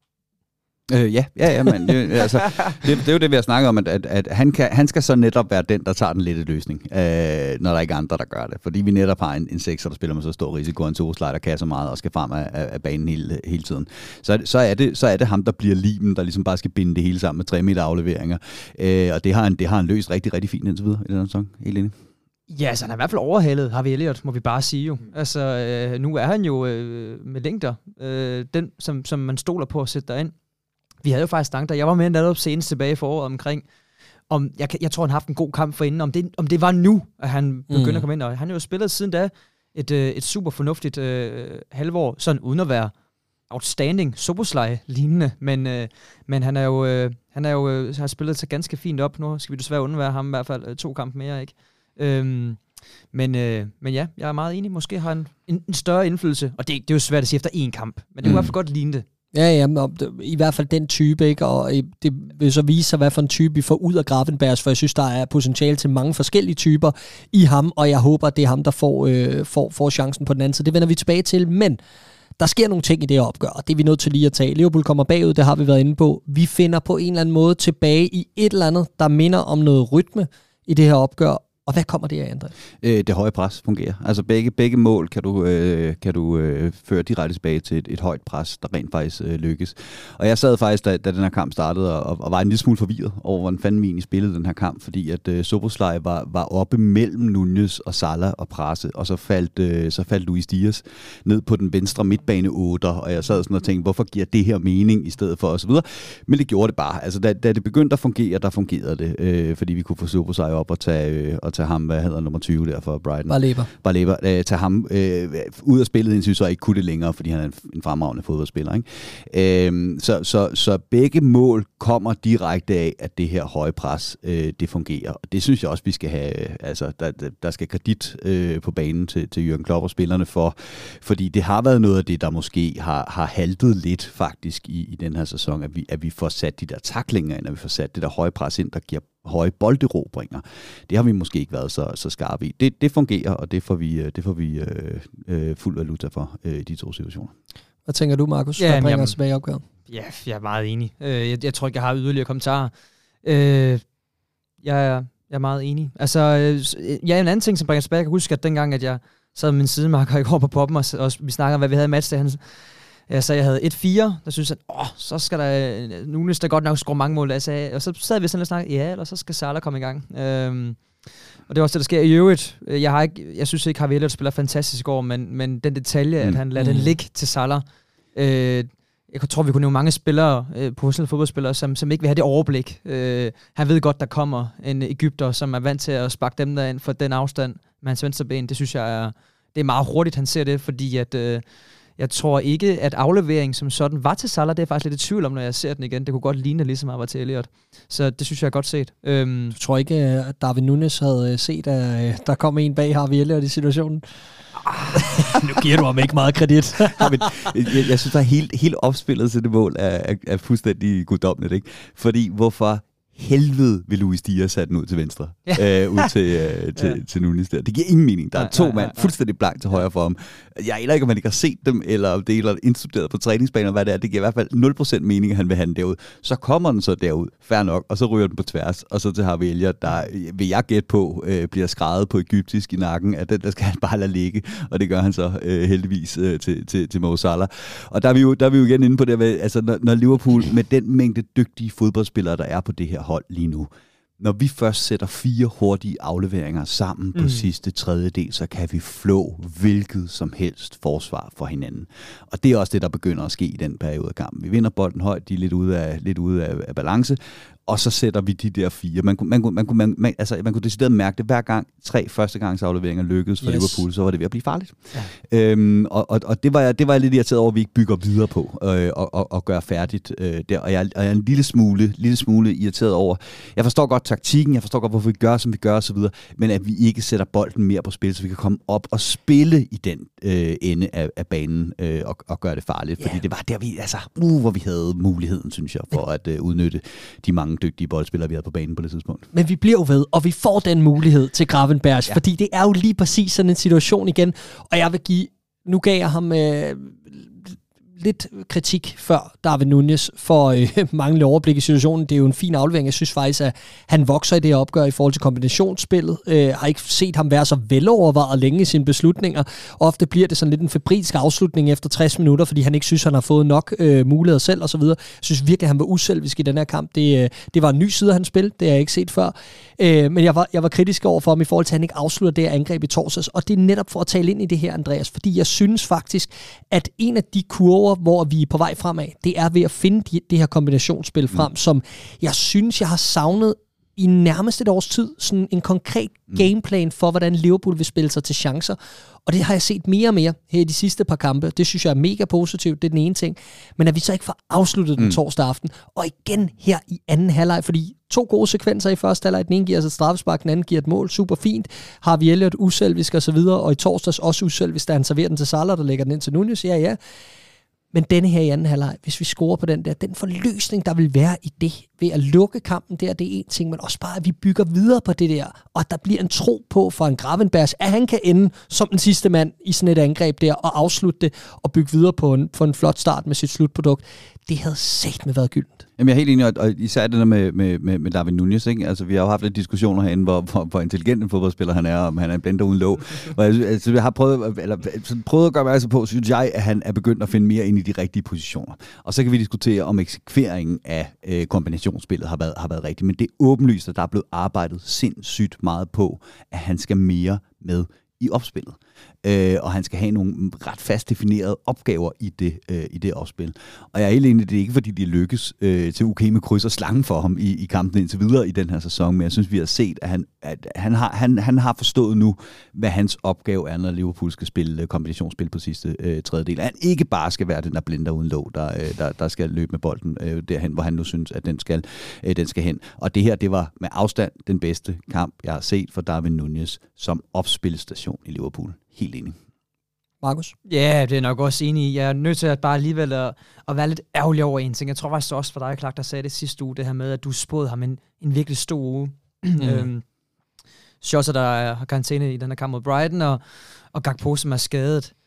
Øh, ja, ja, ja, men det, altså, det, det er jo det, vi har snakket om, at, at, at han, kan, han skal så netop være den, der tager den lette løsning, øh, når der ikke er andre, der gør det. Fordi vi netop har en, en sekser, der spiller med så stor risiko, en Szoboszlai, der kan så meget og skal frem af, af banen hele, hele tiden. Så, så, er det, så er det ham, der bliver limen, der ligesom bare skal binde det hele sammen med tre meter afleveringer. Øh, og det har, han, det har han løst rigtig, rigtig fint indtil videre i den sæson. Helt enig. Ja, altså han er i hvert fald overhalet, har vi Elliot, må vi bare sige jo. Altså, øh, nu er han jo øh, med længder, øh, den, som, som man stoler på at sætte derind. Vi havde jo faktisk snakket der. Jeg var med netop senest tilbage for året omkring, om, jeg, jeg tror, han har haft en god kamp for inden, om det, om det var nu, at han begyndte mm. at komme ind. Og han har jo spillet siden da et, et super fornuftigt øh, halvår, sådan uden at være outstanding Szoboszlai-lignende, men, øh, men han er jo, øh, han er jo øh, har spillet sig ganske fint op. Nu skal vi desværre undvære ham i hvert fald øh, to kampe mere, ikke? Øhm, men, øh, men ja, jeg er meget enig. Måske har han en, en større indflydelse, og det, det er jo svært at sige efter én kamp, men det kunne mm. i hvert fald godt ligne det. Ja, ja, i hvert fald den type, ikke? Og det vil så vise sig, hvad for en type vi får ud af Gravenberch, for jeg synes, der er potentiale til mange forskellige typer i ham, og jeg håber, det er ham, der får, øh, får, får chancen på den anden, så det vender vi tilbage til, men der sker nogle ting i det her opgør, og det er vi nødt til lige at tage. Liverpool kommer bagud, det har vi været inde på. Vi finder på en eller anden måde tilbage i et eller andet, der minder om noget rytme i det her opgør. Og hvad kommer det af, André? Øh, det høje pres fungerer. Altså begge, begge mål kan du, øh, kan du øh, føre direkte tilbage til et, et højt pres, der rent faktisk øh, lykkes. Og jeg sad faktisk, da, da den her kamp startede, og, og var en lille smule forvirret over, hvordan fanden vi egentlig spillede den her kamp, fordi at øh, Szoboszlai var, var oppe mellem Nunez og Salah og presse, og så faldt, øh, så faldt Luis Diaz ned på den venstre midtbane otter, og jeg sad sådan og tænkte, hvorfor giver det her mening i stedet for osv. Men det gjorde det bare. Altså da, da det begyndte at fungere, der fungerede det, øh, fordi vi kunne få Szoboszlai op og tage, øh, og tage ham, hvad hedder nummer tyve der for Brighton? Baleba. Baleba, øh, tage ham øh, ud af spillet, indtil vi så ikke kunne det længere, fordi han er en, en fremragende fodboldspiller. Ikke? Øh, så, så, så begge mål kommer direkte af, at det her høje pres, øh, det fungerer. Og det synes jeg også, vi skal have, altså der, der skal kredit øh, på banen til, til Jürgen Klopp og spillerne for, fordi det har været noget af det, der måske har, har haltet lidt faktisk i, i den her sæson, at vi, at vi får sat de der tacklinger ind, at vi får sat det der høje pres ind, der giver høje bolderobringer. Det har vi måske ikke været så, så skarpe i. Det, det fungerer, og det får vi, det får vi øh, øh, fuld valuta for øh, i de to situationer. Hvad tænker du, Markus? Ja, Hvad bringer os tilbage i opgaven? Ja, jeg er meget enig. Øh, jeg, jeg tror ikke, jeg har yderligere kommentarer. Øh, jeg, er, jeg er meget enig. Altså, øh, ja, en anden ting, som bringer tilbage, jeg kan huske, at dengang, at jeg sad med min sidemarker i går på poppen, og, og vi snakker om, hvad vi havde i match, han, jeg sagde, jeg havde et fire, der synes jeg, åh, så skal der, Nunes der godt nok score mange mål, jeg sagde, og så sad vi sådan og snakkede, ja, eller så skal Salah komme i gang. Øh, Og det er også det, der sker i øvrigt. Jeg, har ikke, jeg synes ikke, Harvey Elliott spiller fantastisk i går, men, men den detalje, mm. at han lader mm. den ligge til Salah. Øh, jeg tror, vi kunne nævne mange spillere, øh, professionelle fodboldspillere, som, som ikke vil have det overblik. Øh, han ved godt, der kommer en egypter, som er vant til at sparke dem derind for den afstand med hans venstre ben. Det synes jeg er, det er meget hurtigt, han ser det, fordi at... Øh, Jeg tror ikke, at afleveringen som sådan var til Salah. Det er faktisk lidt i tvivl om, når jeg ser den igen. Det kunne godt ligne lige så meget var til Elliott. Så det synes jeg er godt set. Øhm. Du tror ikke, at Darwin Núñez havde set, at der kom en bag Harvey Elliott i situationen? Ah, nu giver du ham ikke meget kredit. Ja, men, jeg, jeg synes, at hele, hele opspillet til det mål er, er, er fuldstændig guddommeligt, ikke? Fordi hvorfor helvede vil Luis Diaz sætte den ud til venstre, ja. øh, ud til, øh, til, ja. til Nunes der. Det giver ingen mening. Der er to ja, ja, ja, ja. mand fuldstændig blank til højre for ham. Jeg aner ikke, om man ikke har set dem, eller om det er eller indstuderet på træningsbaner, hvad det er. Det giver i hvert fald nul procent mening, at han vil have den derud. Så kommer den så derud, fair nok, og så ryger den på tværs, og så til Harvey Elliott, der vil jeg gætte på, øh, bliver skrevet på egyptisk i nakken, at den der skal han bare lade ligge, og det gør han så øh, heldigvis øh, til, til, til Mo Salah. Og der er vi jo, der er vi jo igen inde på det, altså når, når Liverpool med den mængde dygtige fodboldspillere, der er på det her hold lige nu, når vi først sætter fire hurtige afleveringer sammen på mm. sidste tredjedel, så kan vi flå hvilket som helst forsvar for hinanden. Og det er også det, der begynder at ske i den periode af kampen. Vi vinder bolden højt, de er lidt ude af, lidt ude af, af balance, og så sætter vi de der fire. Man kunne, man kunne, man kunne, man, man, altså, man kunne decideret mærke det, hver gang tre førstegangsafleveringer lykkedes for yes. Liverpool, så var det ved at blive farligt. Ja. Øhm, og og, og det, var jeg, det var jeg lidt irriteret over, at vi ikke bygger videre på øh, og, og, og gør færdigt øh, der. Og jeg, og jeg er en lille smule, lille smule irriteret over. Jeg forstår godt taktikken, jeg forstår godt, hvorfor vi gør, som vi gør osv., men at vi ikke sætter bolden mere på spil, så vi kan komme op og spille i den øh, ende af, af banen øh, og, og gøre det farligt. Yeah. Fordi det var der, vi, altså, uh, hvor vi havde muligheden, synes jeg, for at øh, udnytte de mange dygtige boldspillere, vi havde på banen på det tidspunkt. Men vi bliver jo ved, og vi får den mulighed til Gravenberch, ja. Fordi det er jo lige præcis sådan en situation igen, og jeg vil give, nu gav jeg ham øh, lidt kritik før Darwin Núñez for øh, manglende overblik i situationen. Det er jo en fin aflevering. Jeg synes faktisk, at han vokser i det her opgør i forhold til kombinationsspillet. Jeg øh, har ikke set ham være så velovervejet længe i sine beslutninger. Ofte bliver det sådan lidt en febrilsk afslutning efter tres minutter, fordi han ikke synes, han har fået nok øh, muligheder selv osv. Jeg synes virkelig, at han var uselvisk i den her kamp. Det, øh, det var en ny side af hans spil. Det har jeg ikke set før. Øh, men jeg var, jeg var kritisk over for ham i forhold til, at han ikke afslutter det her angreb i torsdags. Og det er netop for at tale ind i det her, Andreas. Fordi jeg synes faktisk, at en af de kurver, hvor vi er på vej fremad, det er ved at finde de, det her kombinationsspil frem, mm. som jeg synes, jeg har savnet i nærmest et års tid, sådan en konkret mm. gameplan for, hvordan Liverpool vil spille sig til chancer. Og det har jeg set mere og mere her i de sidste par kampe. Det synes jeg er mega positivt, det er den ene ting. Men at vi så ikke får afsluttet den mm. torsdag aften, og igen her i anden halvleg, fordi to gode sekvenser i første halvleg, den ene giver os et straffespark, den anden giver et mål, super fint. Harvey Elliott uselvisk og så videre, og i torsdags også uselvisk, da han serverer den til Salah, der lægger den ind til Núñez, ja ja. Men denne her i anden halvleg, hvis vi scorer på den der, den forløsning, der vil være i det, ved at lukke kampen der, det er en ting, men også bare, at vi bygger videre på det der, og at der bliver en tro på for en Gravenberch, at han kan ende som den sidste mand i sådan et angreb der, og afslutte det, og bygge videre på en, på en flot start med sit slutprodukt. Det havde satme været gyldent. Jamen, jeg er helt enig, og især det der med, med, med, med Darwin Núñez, ikke? Altså, vi har jo haft lidt diskussioner herinde, hvor, hvor, hvor intelligent en fodboldspiller han er, om han er en blender uden låg. Og jeg, altså, jeg har prøvet, eller, prøvet at gøre mig altså på, synes jeg, at han er begyndt at finde mere ind i de rigtige positioner. Og så kan vi diskutere, om eksekveringen af øh, kombinationsspillet har været, har været rigtig. Men det er åbenlyst, at der er blevet arbejdet sindssygt meget på, at han skal mere med i opspillet. Øh, og han skal have nogle ret fast definerede opgaver i det, øh, i det opspil. Og jeg er helt enig, det er ikke fordi, de lykkes øh, til okay med kryds og slange for ham i, i kampen indtil videre i den her sæson, men jeg synes, vi har set, at han, at han, har, han, han har forstået nu, hvad hans opgave er, når Liverpool skal spille kombinationsspil på sidste øh, tredjedel. At han ikke bare skal være den der blinder uden låg, der, øh, der, der skal løbe med bolden øh, derhen, hvor han nu synes, at den skal, øh, den skal hen. Og det her, det var med afstand den bedste kamp, jeg har set for Darwin Núñez som opspilstation i Liverpool. Helt enig. Markus? Ja, det er nok også enig i. Jeg er nødt til at bare alligevel at, at være lidt ærgerlig over en ting. Jeg tror faktisk også for dig, Clark, der sagde det sidste uge, det her med, at du spåede ham en, en virkelig stor uge. Mm. øhm, Schlosser, der har karantæne i den her kamp mod Brighton, og, og Gakpo, som er skadet.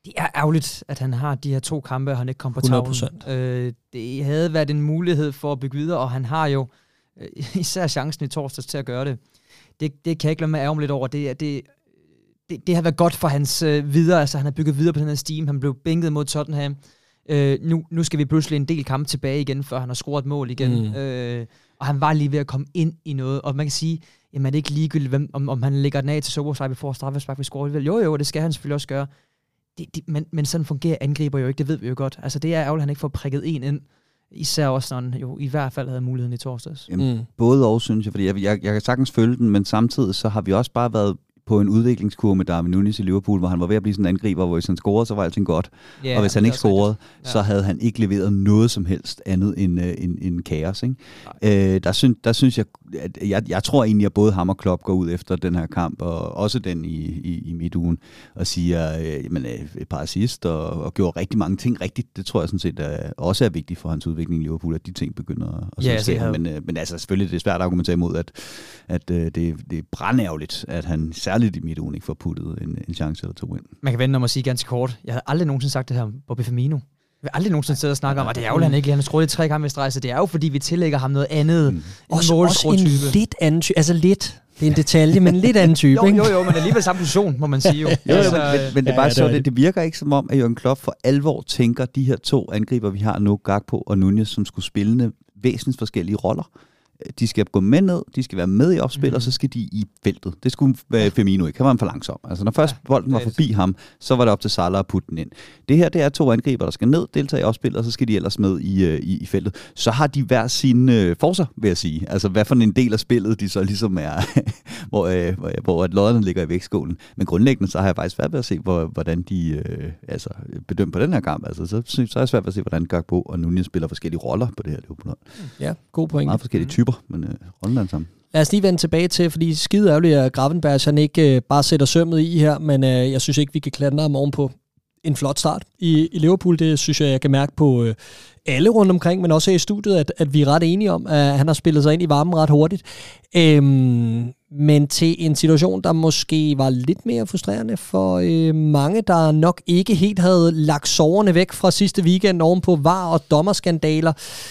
Det er ærgerligt, at han har de her to kampe, og han ikke kom på hundrede tavlen. procent. Øh, det havde været en mulighed for at bygge videre, og han har jo øh, især chancen i torsdags til at gøre det. Det, det kan jeg ikke lade mig ærge mig lidt over. Det, det, det, det har været godt for hans øh, videre. Altså, han har bygget videre på den her steam. Han blev bænket mod Tottenham. Øh, nu, nu skal vi pludselig en del kampe tilbage igen, før han har scoret et mål igen. Mm. Øh, og han var lige ved at komme ind i noget. Og man kan sige, jamen det er ikke ligegyldigt, hvem, om, om han lægger den af til Soboslaj before straffespark, vi scorer. Jo, jo, det skal han selvfølgelig også gøre. Det, det, men, men sådan fungerer angriber jo ikke, det ved vi jo godt. Altså det er ærgerligt, at han ikke får prikket en ind. Især også, når han jo i hvert fald havde muligheden i torsdags. Jamen, mm. Både og, synes jeg, fordi jeg, jeg, jeg kan sagtens følge den, men samtidig så har vi også bare været på en udviklingskurve med Darwin Núñez i Liverpool, hvor han var ved at blive sådan en angriber, hvor hvis han scorede, så var alting godt. Yeah, og hvis han ikke scorede, ja. så havde han ikke leveret noget som helst andet end, uh, end, end kaos. Ikke? Uh, der, synes, der synes jeg, at jeg, jeg tror egentlig, at både ham og Klopp går ud efter den her kamp, og også den i, i, i midtugen, og siger, uh, jamen, uh, et par assist, og, og gjorde rigtig mange ting rigtigt. Det tror jeg sådan set uh, også er vigtigt for hans udvikling i Liverpool, at de ting begynder at yeah, ske. Men, uh, men altså selvfølgelig, det er svært at argumentere imod, at, at uh, det, det er brandærgerligt, at han lidt i midtugen ikke får puttet en, en chance eller to ind. Man kan vende om at sige ganske kort. Jeg havde aldrig nogensinde sagt det her om Bobby Firmino. Jeg vil aldrig nogensinde sidde og snakke om, at det er jo, han ikke han har skruet i tre gange i streg, så det er jo, fordi vi tillægger ham noget andet. Mm. Også, også en lidt anden type. Altså lidt. Det er en detalje, men en lidt anden type. jo, jo, jo, men alligevel samme position, må man sige jo. jo, altså, men, men det er bare ja, så, det, det virker ikke som om, at Jürgen Klopp for alvor tænker, de her to angriber, vi har nu, Gakpo og Núñez, som skulle spille væsentligt forskellige roller. De skal gå med ned, de skal være med i opspil, mm. og så skal de i feltet. Det skulle ja. Firmino ikke. Han var for langsom. Altså når først ja, bolden var forbi ham, så var det op til Salah at putte den ind. Det her, det er to angriber, der skal ned, deltage i opspil, og så skal de ellers med i, i, i feltet. Så har de hver sine uh, forser, vil jeg sige. Altså hvad for en del af spillet, de så ligesom er, hvor, uh, hvor, hvor at lodderne ligger i vægtskålen. Men grundlæggende, så har jeg faktisk svært ved at se, hvor, hvordan de uh, altså, bedømmer på den her kamp. Altså så, så har jeg svært ved at se, hvordan Gakpo og Núñez spiller forskellige roller på det her Liverpool. Ja, god point. Meget forskellige typer. Men øh, rollen er sammen. Lad os lige vende tilbage til, fordi skide ærgerligt, at Gravenberch han ikke øh, bare sætter sømmet i her, men øh, jeg synes ikke, vi kan klandre ham ovenpå en flot start i, i Liverpool. Det synes jeg, jeg kan mærke på øh, alle rundt omkring, men også her i studiet, at, at vi er ret enige om, at han har spillet sig ind i varmen ret hurtigt. Øhm, men til en situation, der måske var lidt mere frustrerende for øh, mange, der nok ikke helt havde lagt soverne væk fra sidste weekend oven på V A R og dommerskandaler.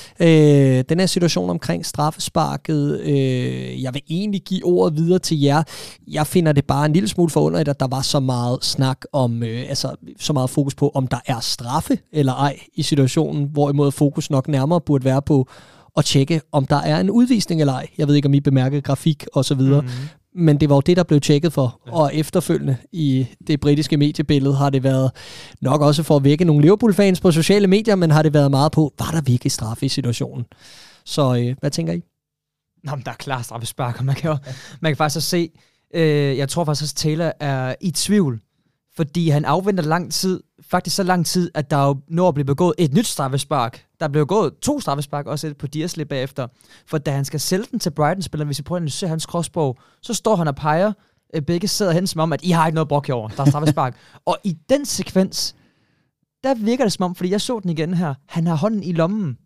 Øh, den her situation omkring straffesparket, øh, jeg vil egentlig give ordet videre til jer. Jeg finder det bare en lille smule forunderligt, at der var så meget snak om, øh, altså så meget fokus på, om der er straffe eller ej i situationen, hvorimod fokus nok nærmere burde være på at tjekke, om der er en udvisning eller ej. Jeg ved ikke, om I bemærkede grafik og så videre. Mm-hmm. Men det var jo det, der blev tjekket for. Ja. Og efterfølgende i det britiske mediebillede har det været nok også for at vække nogle Liverpool-fans på sociale medier, men har det været meget på, var der virkelig straffe i situationen? Så øh, hvad tænker I? Nå, men der er klar straffespark, og man kan, jo, ja. man kan faktisk også se, øh, jeg tror faktisk også, Taylor er i tvivl, fordi han afventer lang tid, faktisk så lang tid, at der jo når at blive begået et nyt straffespark. Der blev gået to straffespark, også et på Diasley bagefter. For da han skal sælge den til Brighton-spilleren, hvis I prøver at se hans crossbow, så står han og peger. Begge sidder hen som om, at I har ikke noget brok herovre. Der er straffespark. Og i den sekvens, der virker det som om, fordi jeg så den igen her, han har hånden i lommen,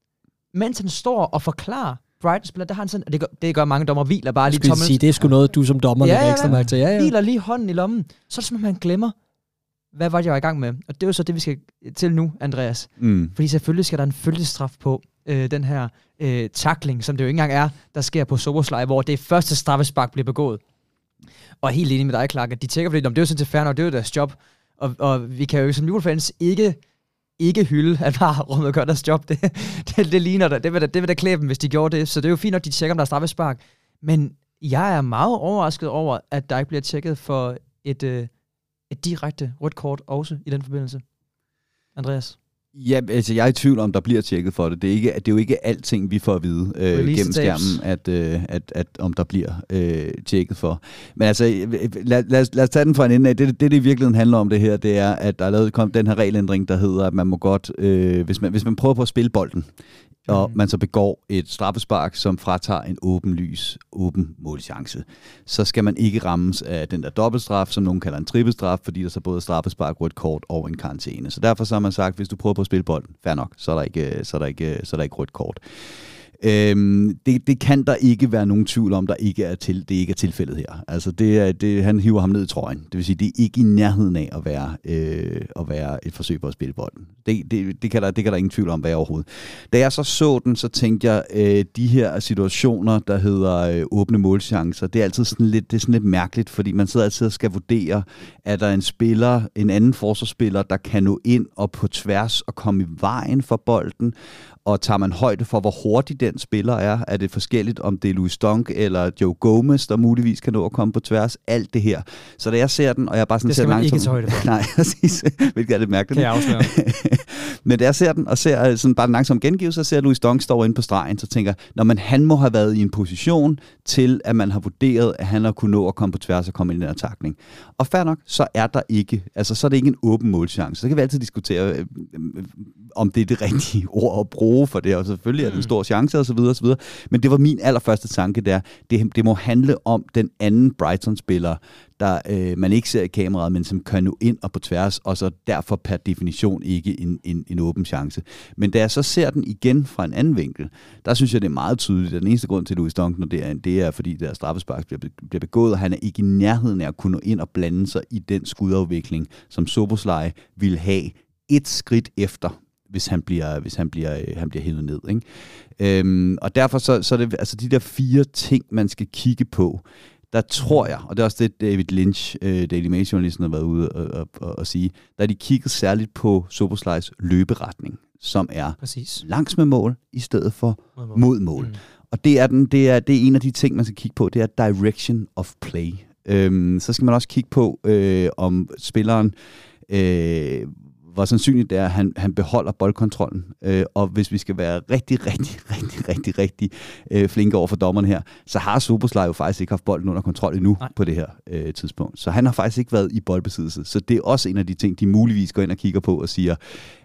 mens han står og forklarer Brighton-spiller, der har han sådan, og det gør, det gør mange dommer, hviler bare lige tommel. Sige, det er sgu noget, du som dommer ja, lægger ekstra mærke til. Ja, ja. Hviler lige hånden i lommen, så er det som om, han glemmer, hvad var det, jeg var i gang med? Og det er jo så det, vi skal til nu, Andreas. Mm. Fordi selvfølgelig skal der en følgestraf på øh, den her øh, tackling, som det jo ikke engang er, der sker på Szoboszlai, hvor det første straffespark bliver begået. Og helt enig med dig, Clark, at de tjekker, fordi det er jo sådan til fair nok, det er jo deres job. Og, og vi kan jo som Liverpool-fans ikke, ikke hylde, at bare rummet gør deres job. Det, det, det ligner det. Det vil da, det vil da klæbe dem, hvis de gjorde det. Så det er jo fint nok, de tjekker, om der er straffespark. Men jeg er meget overrasket over, at der ikke bliver tjekket for et... Øh, et direkte rødt kort også i den forbindelse. Andreas? Ja, altså jeg er i tvivl om, der bliver tjekket for det. Det er, ikke, det er jo ikke alting, vi får at vide øh, gennem skærmen, at, øh, at, at om der bliver øh, tjekket for. Men altså, lad, lad, os, lad os tage den fra en ende af. Det, det, det i virkeligheden handler om det her, det er, at der er lavet kom den her regelændring, der hedder, at man må godt, øh, hvis, man, hvis man prøver på at spille bolden, og man så begår et straffespark, som fratager en åbenlys, åben målchance, så skal man ikke rammes af den der dobbeltstraf, som nogen kalder en trippelstraf, fordi der så både straffespark, rødt kort og en karantæne. Så derfor så har man sagt, hvis du prøver på at spille bolden, fair nok, så er der ikke, så er der ikke, så er der ikke rødt kort. Øhm, det, det kan der ikke være nogen tvivl om, der ikke er til, det ikke er tilfældet her. Altså det er, det, han hiver ham ned i trøjen. Det vil sige, det er ikke i nærheden af at være, øh, at være et forsøg på at spille bolden. Det, det, det, kan der, det kan der ingen tvivl om være overhovedet. Da jeg så så den, så tænkte jeg, øh, de her situationer, der hedder øh, åbne målchancer, det er altid sådan lidt, det er sådan lidt mærkeligt, fordi man sidder altid og skal vurdere, er der en spiller, en anden forsvarsspiller, der kan nå ind og på tværs og komme i vejen for bolden, og tager man højde for, hvor hurtig den spiller er? Er det forskelligt, om det er Louis Dunk eller Joe Gomez, der muligvis kan nå at komme på tværs? Alt det her. Så da jeg ser den, og jeg bare sådan det ser skal man langsomt, ikke tage højde for. Nej, præcis. Hvilket er lidt mærkeligt. Kan jeg afsløre. Men da jeg ser den, og ser sådan bare en langsom gengivelse, så ser jeg, Louis Dunk står inde på stregen, så tænker jeg, når man, han må have været i en position til, at man har vurderet, at han har kunnet nå at komme på tværs og komme ind i den her takling. Og fair nok, så er der ikke, altså så er det ikke en åben målchance. Så kan vi altid diskutere, øh, øh, om det er det rigtige ord at bruge for det, og selvfølgelig er det en stor chance, og så videre, og så videre. Men det var min allerførste tanke der. Det, det må handle om den anden Brighton-spiller, der øh, man ikke ser i kameraet, men som kan nå ind og på tværs, og så derfor per definition ikke en, en, en åben chance. Men da jeg så ser den igen fra en anden vinkel, der synes jeg, det er meget tydeligt. Den eneste grund til Louis Dunk, når det er, det er fordi der straffespark bliver, bliver begået, og han er ikke i nærheden af at kunne nå ind og blande sig i den skudafvikling, som Szoboszlai ville have et skridt efter, hvis han bliver, hvis han bliver, han bliver hævet ned. Ikke? Øhm, og derfor så, så er det altså de der fire ting, man skal kigge på. Der tror jeg, og det er også det, David Lynch, øh, Daily Mail-journalisten, har været ude og, og, og, og sige, der er de kigget særligt på Szoboszlais løberetning, som er Præcis. langs med mål, i stedet for mod mål. Mod mål. Mm. Og det er, den, det, er, det er en af de ting, man skal kigge på, det er direction of play. Øhm, så skal man også kigge på, øh, om spilleren... Øh, hvor sandsynligt det er, at han, han beholder boldkontrollen. Øh, og hvis vi skal være rigtig, rigtig, rigtig, rigtig, rigtig øh, flinke over for dommerne her, så har Szoboszlai jo faktisk ikke haft bolden under kontrol endnu Nej. på det her øh, tidspunkt. Så han har faktisk ikke været i boldbesiddelse. Så det er også en af de ting, de muligvis går ind og kigger på og siger,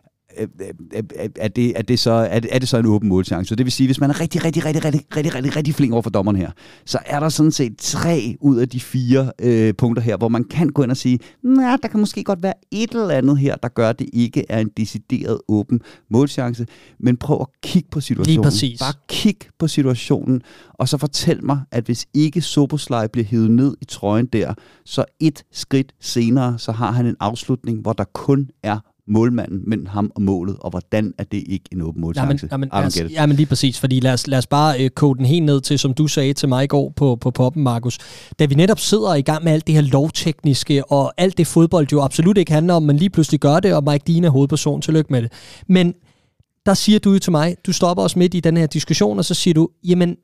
er det, er, det så, er, det, er det så en åben målchance? Så det vil sige, hvis man er rigtig, rigtig, rigtig, rigtig, rigtig, rigtig, rigtig flink over for dommeren her, så er der sådan set tre ud af de fire øh, punkter her, hvor man kan gå ind og sige, nej, der kan måske godt være et eller andet her, der gør, at det ikke er en decideret åben målchance, men prøv at kigge på situationen. Bare kig på situationen, og så fortæl mig, at hvis ikke Szoboszlai bliver hævet ned i trøjen der, så et skridt senere, så har han en afslutning, hvor der kun er målmanden mellem ham og målet, og hvordan er det ikke en åben målchance? Jamen, jamen, altså, jamen lige præcis, fordi lad os, lad os bare øh, kode den helt ned til, som du sagde til mig i går på, på poppen, Markus. Da vi netop sidder i gang med alt det her lovtekniske, og alt det fodbold jo absolut ikke handler om, men lige pludselig gør det, og Mike Dean er hovedperson, tillykke med det. Men der siger du jo til mig, du stopper os midt i den her diskussion, og så siger du, jamen,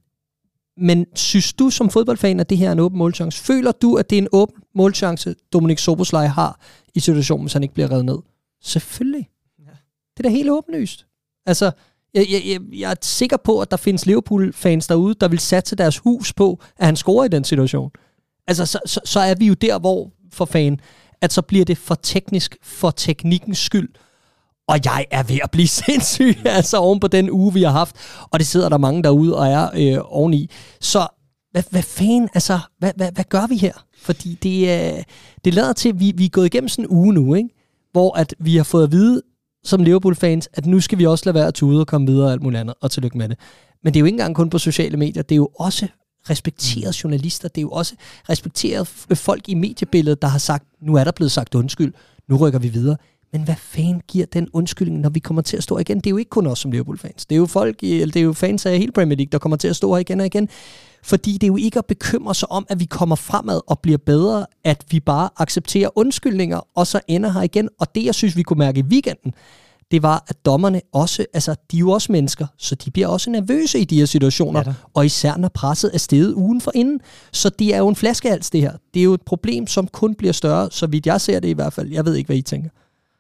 men synes du som fodboldfan, at det her er en åben målchance? Føler du, at det er en åben målchance, Dominik Szoboszlai har i situationen, hvis han ikke bliver revet ned? Selvfølgelig. Ja. Det er da helt åbenlyst. Altså, jeg, jeg, jeg er sikker på, at der findes Liverpool-fans derude, der vil satse deres hus på, at han scorer i den situation. Altså, så, så, så er vi jo der, hvor for fan, at så bliver det for teknisk, for teknikkens skyld. Og jeg er ved at blive sindssyg, altså oven på den uge, vi har haft. Og det sidder der mange derude og er øh, oveni. Så hvad, hvad fanden, altså, hvad, hvad, hvad gør vi her? Fordi det, øh, det lader til, at vi, vi er gået igennem sådan en uge nu, ikke? Hvor at vi har fået at vide som Liverpool-fans, at nu skal vi også lade være at tude og komme videre og alt muligt andet, og tillykke med det. Men det er jo ikke engang kun på sociale medier, det er jo også respekterede journalister, det er jo også respekterede folk i mediebilledet, der har sagt, nu er der blevet sagt undskyld, nu rykker vi videre. Men hvad fanden giver den undskyldning, når vi kommer til at stå igen? Det er jo ikke kun os som Liverpool-fans. Det er jo folk, det er jo fans af hele Premier League, der kommer til at stå her igen og igen. Fordi det er jo ikke at bekymre sig om, at vi kommer fremad og bliver bedre, at vi bare accepterer undskyldninger, og så ender her igen. Og det, jeg synes, vi kunne mærke i weekenden, det var, at dommerne også, altså de er jo også mennesker, så de bliver også nervøse i de her situationer, ja, og især når presset er steget ugen for inden. Så det er jo en flaskehals, det her. Det er jo et problem, som kun bliver større, så vidt jeg ser det i hvert fald. Jeg ved ikke, hvad I tænker.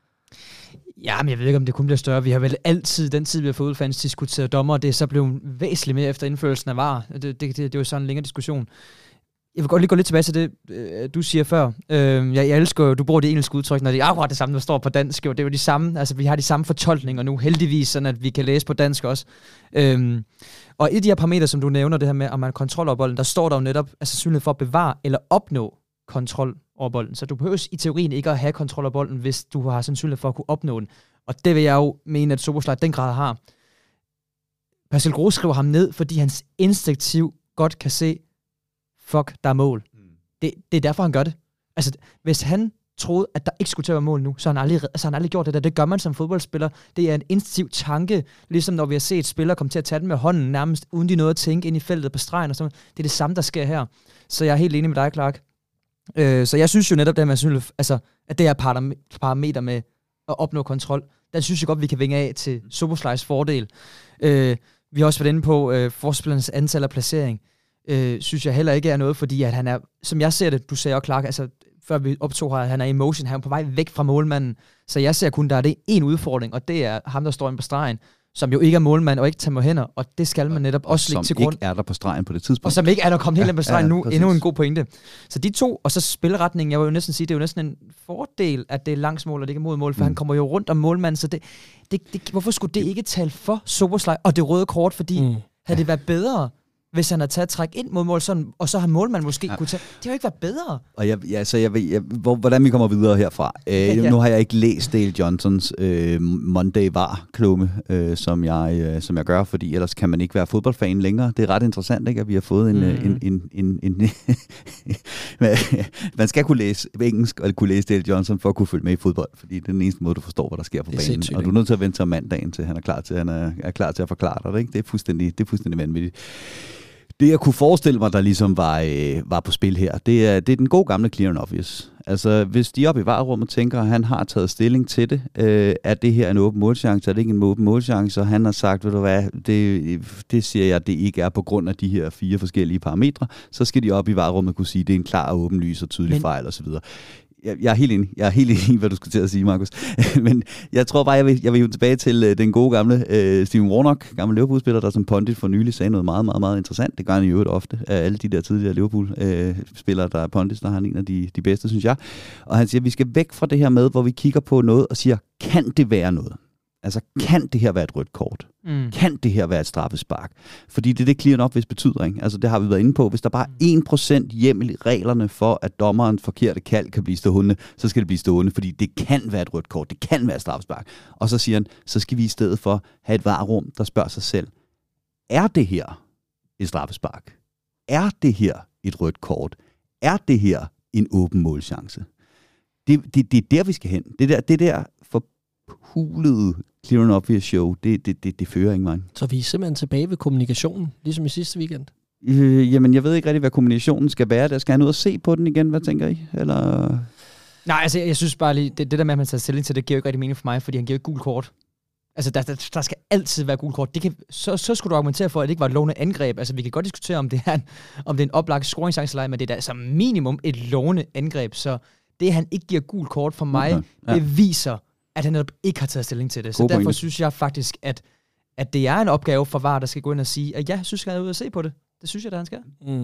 Ja, men jeg ved ikke, om det kun bliver større. Vi har vel altid, den tid vi har fået fans diskuteret dommer, og det er så blevet væsentligt mere efter indførelsen af V A R. Det, det, det, det er jo sådan en længere diskussion. Jeg vil godt lige gå lidt tilbage til det, du siger før. Jeg, jeg elsker jo, du bruger det engelske udtryk, når det er akkurat det samme, der står på dansk. Det er jo de samme, altså vi har de samme fortolkninger nu, heldigvis, sådan at vi kan læse på dansk også. Øhm, og et af de her parametre, som du nævner, det her med, om man har kontrol over bolden, der står der jo netop altså sandsynlighed for at bevare eller opnå kontrol over bolden. Så du behøver i teorien ikke at have kontrol over bolden, hvis du har sandsynlighed for at kunne opnå den. Og det vil jeg jo mene, at Szoboszlai den grad har. Pascal Groß skriver ham ned, fordi hans instinktiv godt kan se, fuck, der er mål. Mm. Det, det er derfor, han gør det. Altså, hvis han troede, at der ikke skulle til at være mål nu, så har han aldrig, så har han aldrig gjort det der. Det gør man som fodboldspiller. Det er en instinktiv tanke, ligesom når vi har set spillere komme til at tage den med hånden, nærmest uden de noget at tænke ind i feltet på stregen og sådan. Det er det samme, der sker her. Så jeg er helt enig med dig, Clark. Øh, så jeg synes jo netop, det, man synes, altså, at det her parameter med at opnå kontrol, den synes jeg godt, vi kan vinge af til Szoboszlais fordel. Øh, vi har også været inde på øh, forspillernes antal af placering. Øh, synes jeg heller ikke er noget, fordi at han er, som jeg ser det, du sagde også, Clark, altså før vi optog her, han er i motion, han er på vej væk fra målmanden, så jeg ser kun, der er det en udfordring, og det er ham, der står inde på stregen, som jo ikke er målmand og ikke tager med hænder, og det skal man netop også lægge til grund. Som ikke er der på stregen på det tidspunkt. Og som ikke er der kommet helt ind på stregen ja, nu, præcis. Endnu en god pointe. Så de to, og så spilretningen, jeg vil jo næsten sige, det er jo næsten en fordel, at det er langs mål, og det ikke er mod mål, for mm. han kommer jo rundt om målmanden, så det, det, det, hvorfor skulle det ikke tale for Szoboszlai og det røde kort, fordi mm. havde det været bedre, hvis han har taget træk ind mod mål, sådan, og så har målmanden måske ja. kunne tage... Det har jo ikke været bedre. Og jeg, ja, så jeg ved, jeg, hvor, hvordan vi kommer videre herfra. Øh, ja. Nu har jeg ikke læst Dale Johnsons øh, Monday var-klumme, øh, som, jeg, øh, som jeg gør, fordi ellers kan man ikke være fodboldfan længere. Det er ret interessant, ikke, at vi har fået en... Mm. en, en, en, en man skal kunne læse engelsk og kunne læse Dale Johnson for at kunne følge med i fodbold, fordi det er den eneste måde, du forstår, hvad der sker på banen. Og du er nødt til at vente til mandagen, til han er klar til, han er, er klar til at forklare dig. Ikke? Det er fuldstændig, det er fuldstændig vanvittigt. Det, jeg kunne forestille mig, der ligesom var, øh, var på spil her, det er, det er den gode gamle clear and obvious. Altså, hvis de oppe i varerummet tænker, at han har taget stilling til det, øh, er det her en åben målchance, er det ikke en åben målchance, og han har sagt, ved du hvad, det, det siger jeg, det ikke er på grund af de her fire forskellige parametre, så skal de oppe i varerummet kunne sige, at det er en klar, åbenlys og tydelig Men... fejl osv. Jeg, jeg er helt enig. Jeg er helt enig i, hvad du skulle til at sige, Markus. Men jeg tror bare, jeg vil, jeg vil jo tilbage til uh, den gode gamle uh, Steven Warnock, gamle Liverpool-spiller, der som pundit for nylig sagde noget meget, meget, meget interessant. Det gør han i øvrigt ofte af alle de der tidligere Liverpool-spillere, uh, der er pundits, der har han en af de, de bedste, synes jeg. Og han siger, at vi skal væk fra det her med, hvor vi kigger på noget og siger, kan det være noget? Altså, kan det her være et rødt kort? Mm. Kan det her være et straffespark? Fordi det er det clear and obvious betyder, ikke? Altså, det har vi været inde på. Hvis der bare er en procent hjemmel i reglerne for, at dommeren forkerte kald kan blive stående, så skal det blive stående, fordi det kan være et rødt kort, det kan være et straffespark. Og så siger han, så skal vi i stedet for have et varerum, der spørger sig selv, er det her et straffespark? Er det her et rødt kort? Er det her en åben målchance? Det, det, det er der, vi skal hen. Det der, det der forhulede clear and obvious show, det, det, det, det fører ingen vej. Så vi er simpelthen tilbage ved kommunikationen, ligesom i sidste weekend? Øh, jamen, jeg ved ikke rigtig, hvad kommunikationen skal være. Der skal han ud og se på den igen, hvad tænker I? Eller... Nej, altså, jeg synes bare lige, det, det der med, at man tager stilling til, det giver jo ikke rigtig mening for mig, fordi han giver ikke gul kort. Altså, der, der, der skal altid være gul kort. Det kan, så, så skulle du argumentere for, at det ikke var et lovende angreb. Altså, vi kan godt diskutere, om det er en, om det er en oplagt scoringschance eller ej, men det er da som minimum et lovende angreb. Så det, han ikke giver gul kort for mig, okay. ja. det viser, at han netop ikke har taget stilling til det. Så God derfor pointe. synes jeg faktisk, at, at det er en opgave for V A R, der skal gå ind og sige, at ja, jeg synes, at han er ude og se på det. Det synes jeg, at han skal. Mm.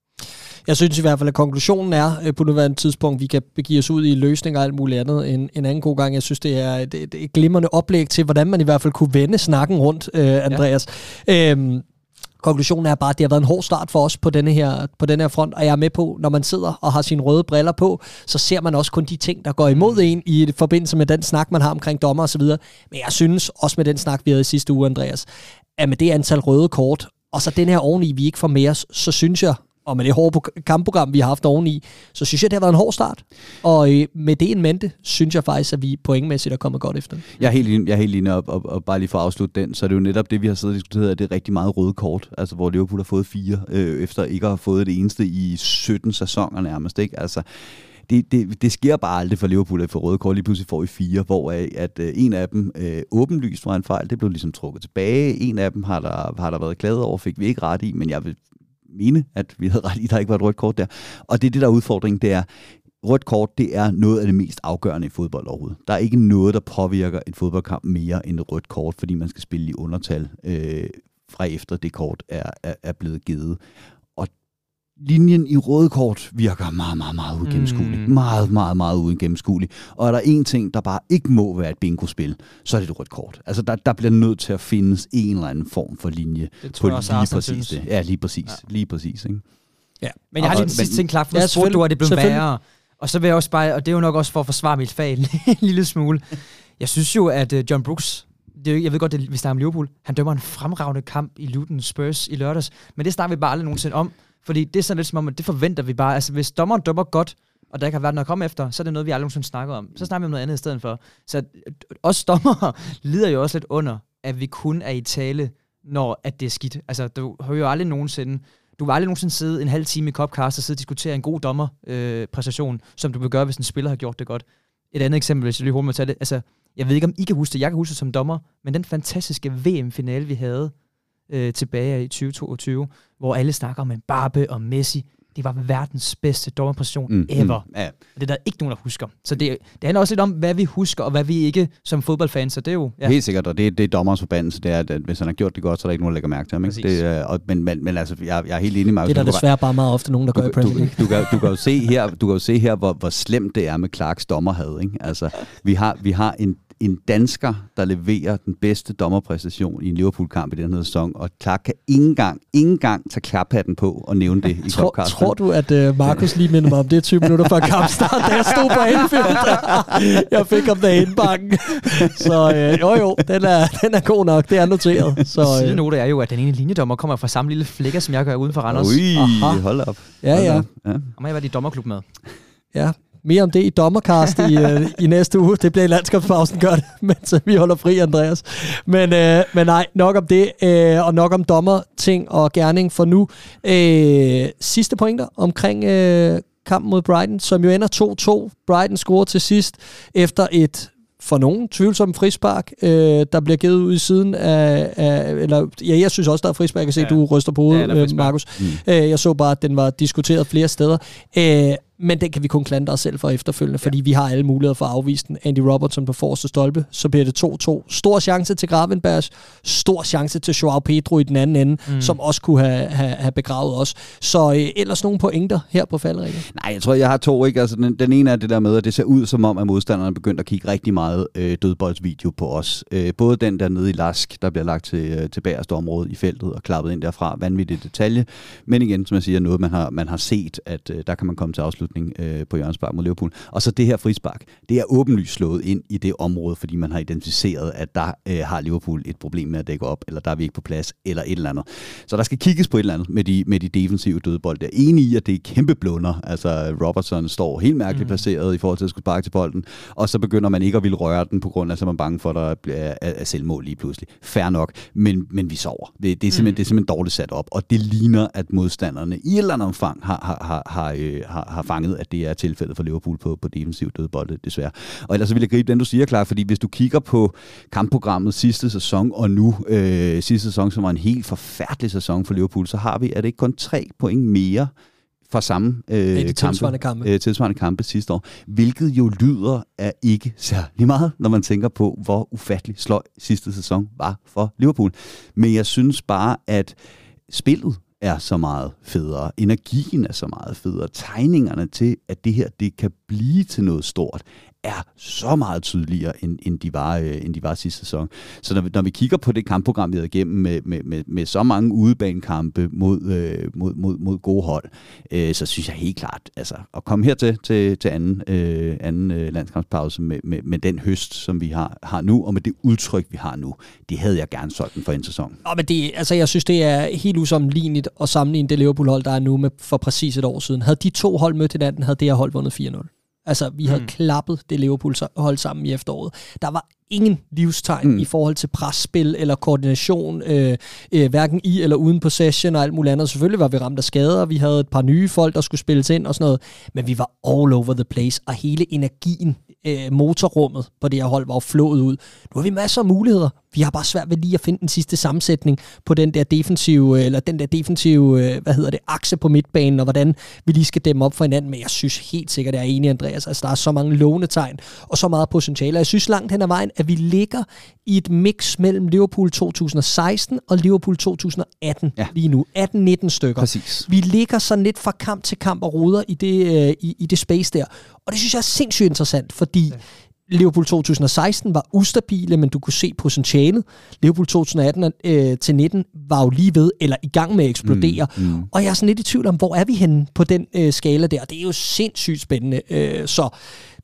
Jeg synes i hvert fald, at konklusionen er, på nuværende tidspunkt, vi kan begive os ud i løsninger og alt muligt andet en, en anden god gang. Jeg synes, det er et, et, et glimrende oplæg til, hvordan man i hvert fald kunne vende snakken rundt, øh, Andreas. Ja. Øhm, Konklusionen er bare, at det har været en hård start for os på denne her, på denne her front, og jeg er med på, når man sidder og har sine røde briller på, så ser man også kun de ting, der går imod en i forbindelse med den snak, man har omkring dommer og så videre. Men jeg synes også med den snak, vi havde i sidste uge, Andreas, at med det antal røde kort, og så den her oveni, vi ikke får med os, så synes jeg, og med det hårde kampprogram, vi har haft oveni, så synes jeg, det har været en hård start. Og øh, med det en mente, synes jeg faktisk, at vi pointmæssigt er kommet godt efter. Jeg er helt enig, jeg er helt enig og, og, og bare lige for at afslutte den, så er det jo netop det, vi har siddet og diskuteret, at det er rigtig meget røde kort, altså hvor Liverpool har fået fire, øh, efter ikke at have fået det eneste i sytten sæsoner nærmest, ikke? Altså, det, det, det sker bare aldrig for Liverpool at få røde kort, lige pludselig får I fire, hvor at øh, en af dem øh, åbenlyst var en fejl, det blev ligesom trukket tilbage, en af dem har der, har der været klaget over, fik vi ikke ret i, men jeg vil mene, at vi havde ret i, der ikke var et rødt kort der. Og det er det, der er udfordringen, det er, rødt kort, det er noget af det mest afgørende i fodbold overhovedet. Der er ikke noget, der påvirker en fodboldkamp mere end et rødt kort, fordi man skal spille i undertal øh, fra efter det kort er, er, er blevet givet. Og linjen i røde kort virker meget, meget, meget ugennemskuelig. Mm. Meget, meget, meget ugennemskuelig. Og er der en ting, der bare ikke må være et bingo-spil, så er det et rødt kort. Altså, der, der bliver nødt til at findes en eller anden form for linje på lige præcis det. Ja, lige præcis. Ja. Lige præcis, ikke? Ja. Men jeg har lige den sidste ting klar, for ja, spurgte du, at det blev værre. Og så vil jeg også bare, og det er jo nok også for at forsvare mit fag en lille smule. Jeg synes jo, at John Brooks det, jeg ved godt, det, vi snakker om Liverpool. Han dømmer en fremragende kamp i Luton Spurs i lørdags, men det snakker vi bare aldrig nogensinde om, fordi det er sådan lidt som om, at det forventer vi bare. Altså, hvis dommeren dømmer godt, og der ikke har været noget at komme efter, så er det noget, vi aldrig nogensinde snakker om. Så snakker vi om noget andet i stedet for. Så os dommere lider jo også lidt under, at vi kun er i tale, når at det er skidt. Altså, du hører jo aldrig nogensinde, du vil aldrig nogensinde sidde en halv time i Copcast og sidde og diskutere en god dommerpræstation, øh, som du vil gøre, hvis en spiller har gjort det godt. Et andet eksempel, hvis jeg lige hurtigt må tage det. Altså, jeg ved ikke, om I kan huske det. Jeg kan huske det som dommer, men den fantastiske V M-finale, vi havde øh, tilbage i tyve toogtyve, hvor alle snakker om Mbappe og Messi. Det var verdens bedste dommerpræstation mm, ever. Mm, ja. Det er der ikke nogen, der husker. Så det, det handler også lidt om, hvad vi husker, og hvad vi ikke som fodboldfans. Så det er jo... Ja. Helt sikkert, og det, det er dommerens forbandelse. Det er, at hvis han har gjort det godt, så er der ikke nogen, der lægger mærke til ham. Ikke? Det, og, men, men, men altså, jeg, jeg er helt enig med... Det er der desværre bare meget ofte nogen, der du, gør i Premier League. Du, du, du, kan, du kan jo se her, du kan jo se her hvor, hvor slemt det er med Clarks dommerhad. Ikke? Altså, vi har, vi har en en dansker, der leverer den bedste dommerpræstation i en Liverpool-kamp i den her sæson, og Clark kan ikke engang, ikke engang tage klaphatten på og nævne det i tror, tror du, at uh, Markus lige minder mig om det tyve minutter før kampstart, da jeg stod på Anfield? Jeg fik om der indbakken. Så øh, jo jo, den er, den er god nok, det er noteret. Så, øh. Sidenote er jo, at den ene linjedommer kommer fra samme lille flækker, som jeg gør uden for Randers. Ui, Aha. hold op. Ja, ja. Hold ja. Og må jeg være i dommerklub med? Ja. Mere om det i dommercast i, øh, i næste uge. Det bliver i landskabspausen, gør det, mens vi holder fri, Andreas. Men, øh, men nej, nok om det, øh, og nok om dommerting og gerning for nu. Øh, sidste pointer omkring øh, kampen mod Brighton, som jo ender to to. Brighton scorer til sidst efter et for nogen tvivlsomt frispark, øh, der bliver givet ud i siden af, af eller ja, jeg synes også, der er frispark. Jeg kan se, ja. Du ryster på hovedet, ja, Markus. Mm. Øh, jeg så bare, at den var diskuteret flere steder. Øh, men den kan vi kun klandre os selv for efterfølgende, ja. Fordi vi har alle muligheder for at afvise den. Andy Robertson på forreste stolpe, så bliver det to to. Stor chance til Gravenberch, stor chance til Joao Pedro i den anden ende, mm. som også kunne have, have, have begravet os. Så øh, ellers nogle pointer her på faldringen? Nej, jeg tror, jeg har to. Ikke? Altså, den, den ene er det der med, at det ser ud som om, at modstanderne er begyndt at kigge rigtig meget øh, dødboldsvideo på os. Øh, både den der nede i Lask, der bliver lagt til, øh, til bagerste område i feltet og klappet ind derfra. Vanvittig detalje. Men igen, som jeg siger, noget man har, man har set, at øh, der kan man komme til afslutning øh, på hjørnespark mod Liverpool. Og så det her frispark, det er åbenlyst slået ind i det område, fordi man har identificeret, at der øh, har Liverpool et problem med at dække op, eller der er vi ikke på plads, eller et eller andet. Så der skal kigges på et eller andet med de, med de defensive dødbold. Jeg er enig i, at det er kæmpe blunder. Altså, Robertson står helt mærkeligt mm. placeret i forhold til at skulle sparke til bolden, og så begynder man ikke at ville røre den, på grund af, at man er bange for, at der er, er selvmål lige pludselig. Fair nok, men, men vi sover. Det, det, er simpelthen, mm. det er simpelthen dårligt sat op, og det ligner, at modstanderne i et eller andet omfang har, har, har, har, øh, har, har fanget, at det er tilfældet for Liverpool på, på defensiv dødbold, desværre. Og ellers så vil jeg gribe den, du siger, Clark, fordi hvis du kigger på kampprogrammet sidste sæson og nu, øh, sidste sæson, som var en helt forfærdelig sæson for Liverpool, så har vi, er det ikke kun tre point mere fra samme øh, ja, de tilsvarende kampe. Øh, tilsvarende kampe sidste år, hvilket jo lyder af ikke særlig meget, når man tænker på, hvor ufattelig sløj sidste sæson var for Liverpool. Men jeg synes bare, at spillet er så meget federe, energien er så meget federe, tegningerne til, at det her det kan blive til noget stort, er så meget tydeligere, end, end, de, var, øh, end de var sidste sæson. Så når vi, når vi kigger på det kampprogram, vi havde igennem med, med, med, med så mange udebanekampe mod, øh, mod, mod, mod gode hold, øh, så synes jeg helt klart, altså at komme hertil til, til anden, øh, anden øh, landskampspause med, med, med den høst, som vi har, har nu, og med det udtryk, vi har nu, det havde jeg gerne solgt den for en sæson. Ja, men det, altså, jeg synes, det er helt usammenligneligt at sammenligne det Liverpool-hold, der er nu med for præcis et år siden. Havde de to hold mødt hinanden, havde det her hold vundet fire nul. Altså, vi havde mm. klappet det Liverpool-hold sammen i efteråret. Der var ingen livstegn mm. i forhold til presspil eller koordination, øh, øh, hverken i eller uden possession og alt muligt andet. Selvfølgelig var vi ramt af skader, vi havde et par nye folk, der skulle spilles ind og sådan noget, men vi var all over the place, og hele energien, øh, motorrummet på det her hold var jo flået ud. Nu har vi masser af muligheder. Vi har bare svært ved lige at finde den sidste sammensætning på den der defensive, eller den der defensive, hvad hedder det, akse på midtbanen, og hvordan vi lige skal dæmme op for hinanden. Men jeg synes helt sikkert, at jeg er enig, Andreas. Altså, der er så mange lovende tegn, og så meget potentiale. Jeg synes langt hen ad vejen, at vi ligger i et mix mellem Liverpool to tusind og seksten og Liverpool to tusind og atten ja. Lige nu. atten nitten stykker. Præcis. Vi ligger sådan lidt fra kamp til kamp og roder i det, øh, i, i det space der. Og det synes jeg er sindssygt interessant, fordi ja. Liverpool to tusind og seksten var ustabile, men du kunne se potentialet. Liverpool to tusind og atten øh, til nitten var jo lige ved, eller i gang med at eksplodere. Mm, mm. Og jeg er sådan lidt i tvivl om, hvor er vi henne på den øh, skala der. Det er jo sindssygt spændende. Øh, så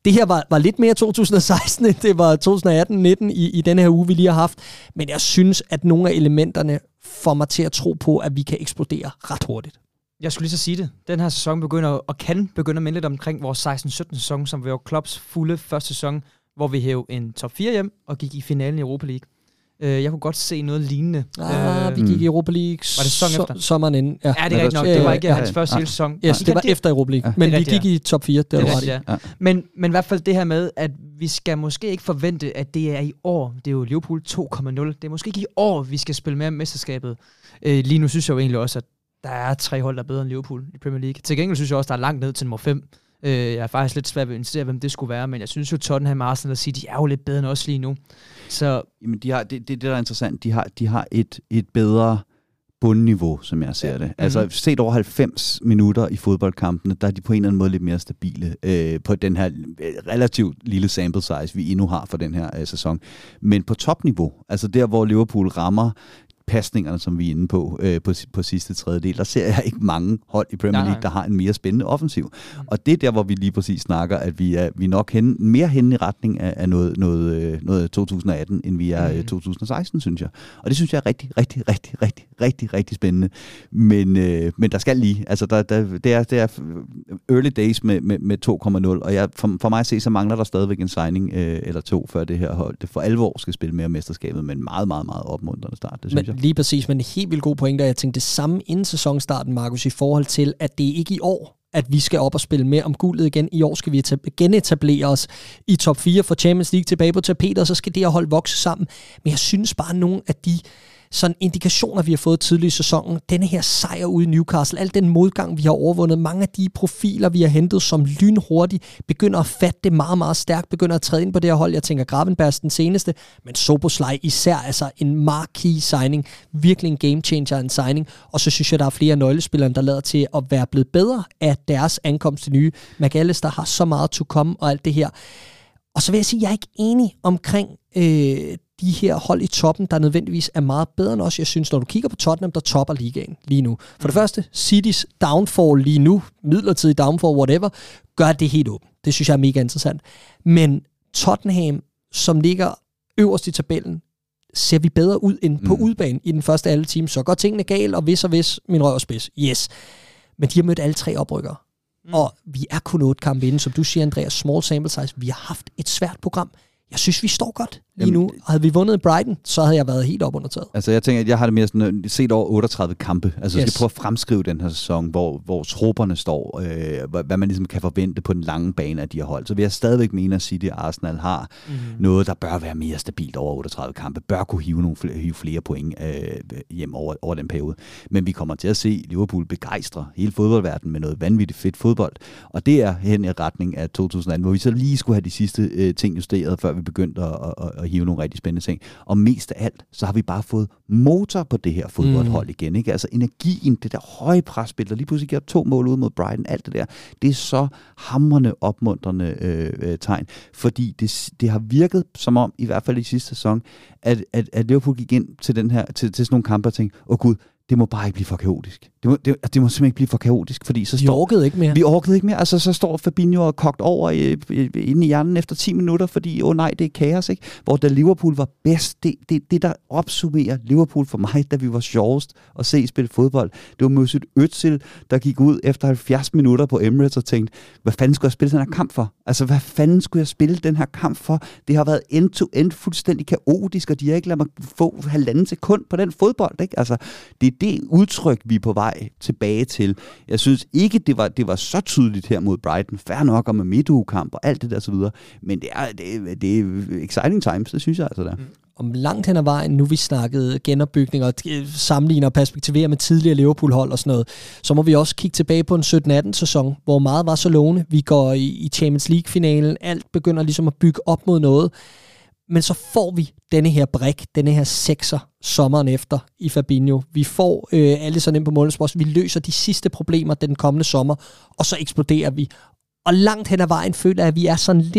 det her var, var lidt mere to tusind og seksten, end det var to tusind og atten nitten i, i denne her uge, vi lige har haft. Men jeg synes, at nogle af elementerne får mig til at tro på, at vi kan eksplodere ret hurtigt. Jeg skulle lige så sige det. Den her sæson begynder, og kan begynde at minde lidt omkring vores seksten sytten sæson, som var Klopps fulde første sæson, hvor vi hævde en top fire hjem og gik i finalen i Europa League. Jeg kunne godt se noget lignende. Ah, øh, vi gik i Europa League var det sæson efter? Sommeren inden. Ja, ja det er rigtigt nok. Det var ikke hans første hele sæson. Yes, det var efter Europa League. Men vi gik i top fire. Det det var rigtigt, ja. Men, men i hvert fald det her med, at vi skal måske ikke forvente, at det er i år. Det er jo Liverpool to komma nul. Det er måske ikke i år, vi skal spille mere mesterskabet. Øh, lige nu synes jeg jo egentlig også, at der er tre hold, der er bedre end Liverpool i Premier League. Til gengæld synes jeg også, der er langt ned til nummer fem. Øh, jeg er faktisk lidt svært ved at insistere, hvem det skulle være, men jeg synes jo, Tottenham, Arsenal og City er jo lidt bedre end os lige nu. Så Jamen, de har, det, det, det, der er interessant, de har, de har et, et bedre bundniveau, som jeg ser det. Mm-hmm. Altså, set over halvfems minutter i fodboldkampene, der er de på en eller anden måde lidt mere stabile øh, på den her relativt lille sample size, vi endnu har for den her øh, sæson. Men på topniveau, altså der, hvor Liverpool rammer pasningerne, som vi er inde på, øh, på, på sidste tredjedel, der ser jeg ikke mange hold i Premier League, der har en mere spændende offensiv. Og det er der, hvor vi lige præcis snakker, at vi er, vi er nok hen, mere hen i retning af, af noget, noget, noget to tusind og atten, end vi er mm. to tusind og seksten, synes jeg. Og det synes jeg er rigtig, rigtig, rigtig, rigtig, rigtig, rigtig spændende. Men, øh, men der skal lige, altså der, der, det, er, det er early days med, med, med to komma nul, og jeg, for, for mig at se, så mangler der stadigvæk en signing øh, eller to, før det her hold det for alvor skal spille mere mesterskabet, men meget, meget, meget opmuntrende start, det synes men, jeg. Lige præcis, men en helt vildt god pointe, og jeg tænkte det samme inden sæsonstarten, Markus, i forhold til, at det ikke i år, at vi skal op og spille med om guldet igen. I år skal vi genetablere os i top fire for Champions League tilbage på tapetet, og så skal det her hold vokse sammen. Men jeg synes bare, nogle af de sådan indikationer, vi har fået tidligere i sæsonen, denne her sejr ude i Newcastle, al den modgang, vi har overvundet, mange af de profiler, vi har hentet som lynhurtigt, begynder at fatte det meget, meget stærkt, begynder at træde ind på det her hold. Jeg tænker Gravenbergs den seneste, men Szoboszlai især, altså en marquee signing, virkelig en game changer, en signing, og så synes jeg, der er flere nøglespillere, der lader til at være blevet bedre af deres ankomst til nye. McAllister har så meget to come og alt det her. Og så vil jeg sige, at jeg er ikke enig omkring øh, de her hold i toppen, der nødvendigvis er meget bedre end os. Jeg synes, når du kigger på Tottenham, der topper ligaen lige nu. For det første, Citys downfall lige nu, midlertidig downfall, whatever, gør det helt åbent. Det synes jeg er mega interessant. Men Tottenham, som ligger øverst i tabellen, ser vi bedre ud end på mm. udbanen i den første alle teams. Så går tingene galt, og hvis og hvis, min røv og spids. Yes. Men de har mødt alle tre oprykkere. Mm. Og vi er kun otte kampe inde, som du siger, Andreas, small sample size. Vi har haft et svært program. Jeg synes, vi står godt lige nu. Og havde vi vundet Brighton, så havde jeg været helt opundtaget. Altså, jeg tænker, at jeg har det mere sådan set over otteogtredive kampe. Altså, yes. Jeg skal prøve at fremskrive den her sæson, hvor, hvor trupperne står, øh, hvad man ligesom kan forvente på den lange bane af de her hold. Så vil jeg stadigvæk mene, at City og Arsenal har mm. noget, der bør være mere stabilt over otteogtredive kampe. Bør kunne hive nogle flere, hive flere point øh, hjem over, over den periode. Men vi kommer til at se Liverpool begejstre hele fodboldverdenen med noget vanvittigt fedt fodbold. Og det er hen i retning af to tusind og atten, hvor vi så lige skulle have de sidste øh, ting justeret, før vi begyndte at, at, at, at hive nogle rigtig spændende ting. Og mest af alt, så har vi bare fået motor på det her fodboldhold mm. igen. Ikke? Altså energien, det der høje presspil, der lige pludselig giver to mål ud mod Brighton, alt det der, det er så hamrende opmuntrende øh, tegn. Fordi det, det har virket som om, i hvert fald i sidste sæson, at, at, at Liverpool gik ind til, den her, til, til sådan nogle kampe og tænkte, åh gud, det må bare ikke blive for kaotisk. Det må, det, det må simpelthen ikke blive for kaotisk, fordi så vi står... Vi orkede ikke mere. Vi orkede ikke mere. Altså, så står Fabinho og kogt over i, i, inde i hjernen efter ti minutter, fordi, åh oh, nej, det er kaos, ikke? Hvor da Liverpool var bedst, det, det, det der opsummerer Liverpool for mig, da vi var sjovest at se spille fodbold, det var Mesut Özil, der gik ud efter halvfjerds minutter på Emirates og tænkte, hvad fanden skulle jeg spille den her kamp for? Altså, hvad fanden skulle jeg spille den her kamp for? Det har været end-to-end fuldstændig kaotisk, og de har ikke ladet mig få halvanden sekund på den fodbold, ikke? Altså, det er det udtryk, vi er på vej tilbage til. Jeg synes ikke, det var, det var så tydeligt her mod Brighton. Fair nok, og med midtugekamp og alt det der så videre. Men det er, det, det er exciting times, det synes jeg altså der. Mm. Om langt hen ad vejen, nu vi snakkede genopbygning og sammenligner og perspektiverer med tidligere Liverpool-hold og sådan noget, så må vi også kigge tilbage på en sytten atten sæson, hvor meget var så lovende. Vi går i, i Champions League-finalen, alt begynder ligesom at bygge op mod noget. Men så får vi denne her brik, denne her sekser sommeren efter i Fabinho. Vi får øh, alle sådan ind på målspost. Vi løser de sidste problemer den kommende sommer, og så eksploderer vi. Og langt hen ad vejen føler jeg, at vi er sådan lidt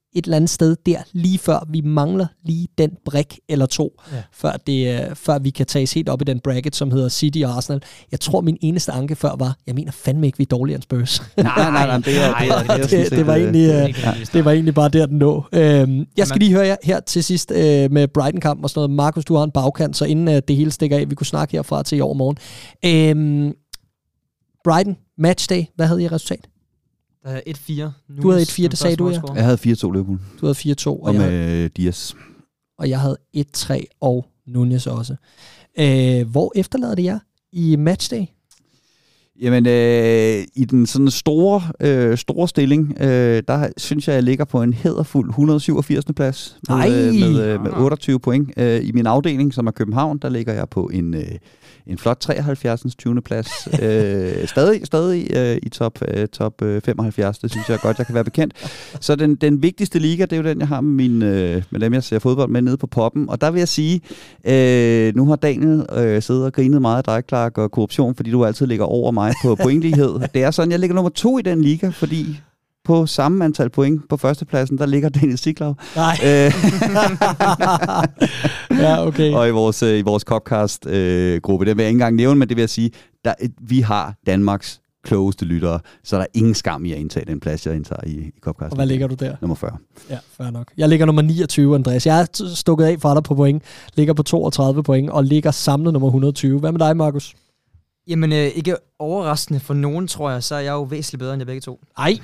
et eller andet sted der, lige før vi mangler lige den brik eller to, ja. før, det, før vi kan tages helt op i den bracket, som hedder City og Arsenal. Jeg tror, min eneste anke før var, jeg mener fandme ikke, vi er dårligere end Spurs. Nej, nej, nej, det, er, det, er, det, det, det, var egentlig, ja. det var egentlig bare der, den lå. Øhm, jeg skal lige høre jer her til sidst øh, med Brighton-kampen og sådan noget. Markus, du har en bagkant, så inden øh, det hele stikker af, vi kunne snakke herfra til i overmorgen. Øhm, Brighton, matchday, hvad havde I resultat? Der er et fire. Du havde et fire, det sagde du, ja. Jeg havde fire to Liverpool. Du havde fire to. Og, og med havde, Dias. Og jeg havde et tre og Nunez også. Øh, hvor efterlader det jer i matchday? Jamen, øh, i den sådan store, øh, store stilling, øh, der synes jeg, jeg ligger på en hæderfuld et hundrede og syvogfirs. plads. Med, øh, med, øh, med otteogtyve point. Øh, I min afdeling, som er København, der ligger jeg på en... Øh, En flot treoghalvfjerds. tyvende plads. øh, stadig stadig øh, i top, øh, top øh, femoghalvfjerds. Det synes jeg godt, jeg kan være bekendt. Så den, den vigtigste liga, det er jo den, jeg har med, min, øh, med dem, jeg ser fodbold med nede på poppen. Og der vil jeg sige, øh, nu har Daniel øh, siddet og grinet meget af dig, Clark, og korruption, fordi du altid ligger over mig på pointlighed. Det er sådan, jeg ligger nummer to i den liga, fordi... på samme antal point på førstepladsen, der ligger Daniel Siglau. Nej. Ja, okay. Og i vores, i vores Copcast-gruppe, det vil jeg ikke engang nævne, men det vil jeg sige, der, vi har Danmarks klogeste lyttere, så der er ingen skam i at indtage den plads, jeg indtager i, i Copcast. Og hvad ligger du der? Nummer fyrre. Ja, fair nok. Jeg ligger nummer niogtyve, Andreas. Jeg er stukket af fra dig på point, ligger på toogtredive point, og ligger samlet nummer et hundrede og tyve. Hvad med dig, Markus? Jamen, øh, ikke overraskende for nogen, tror jeg, så er jeg jo væsentligt bedre end jer begge to. Ej!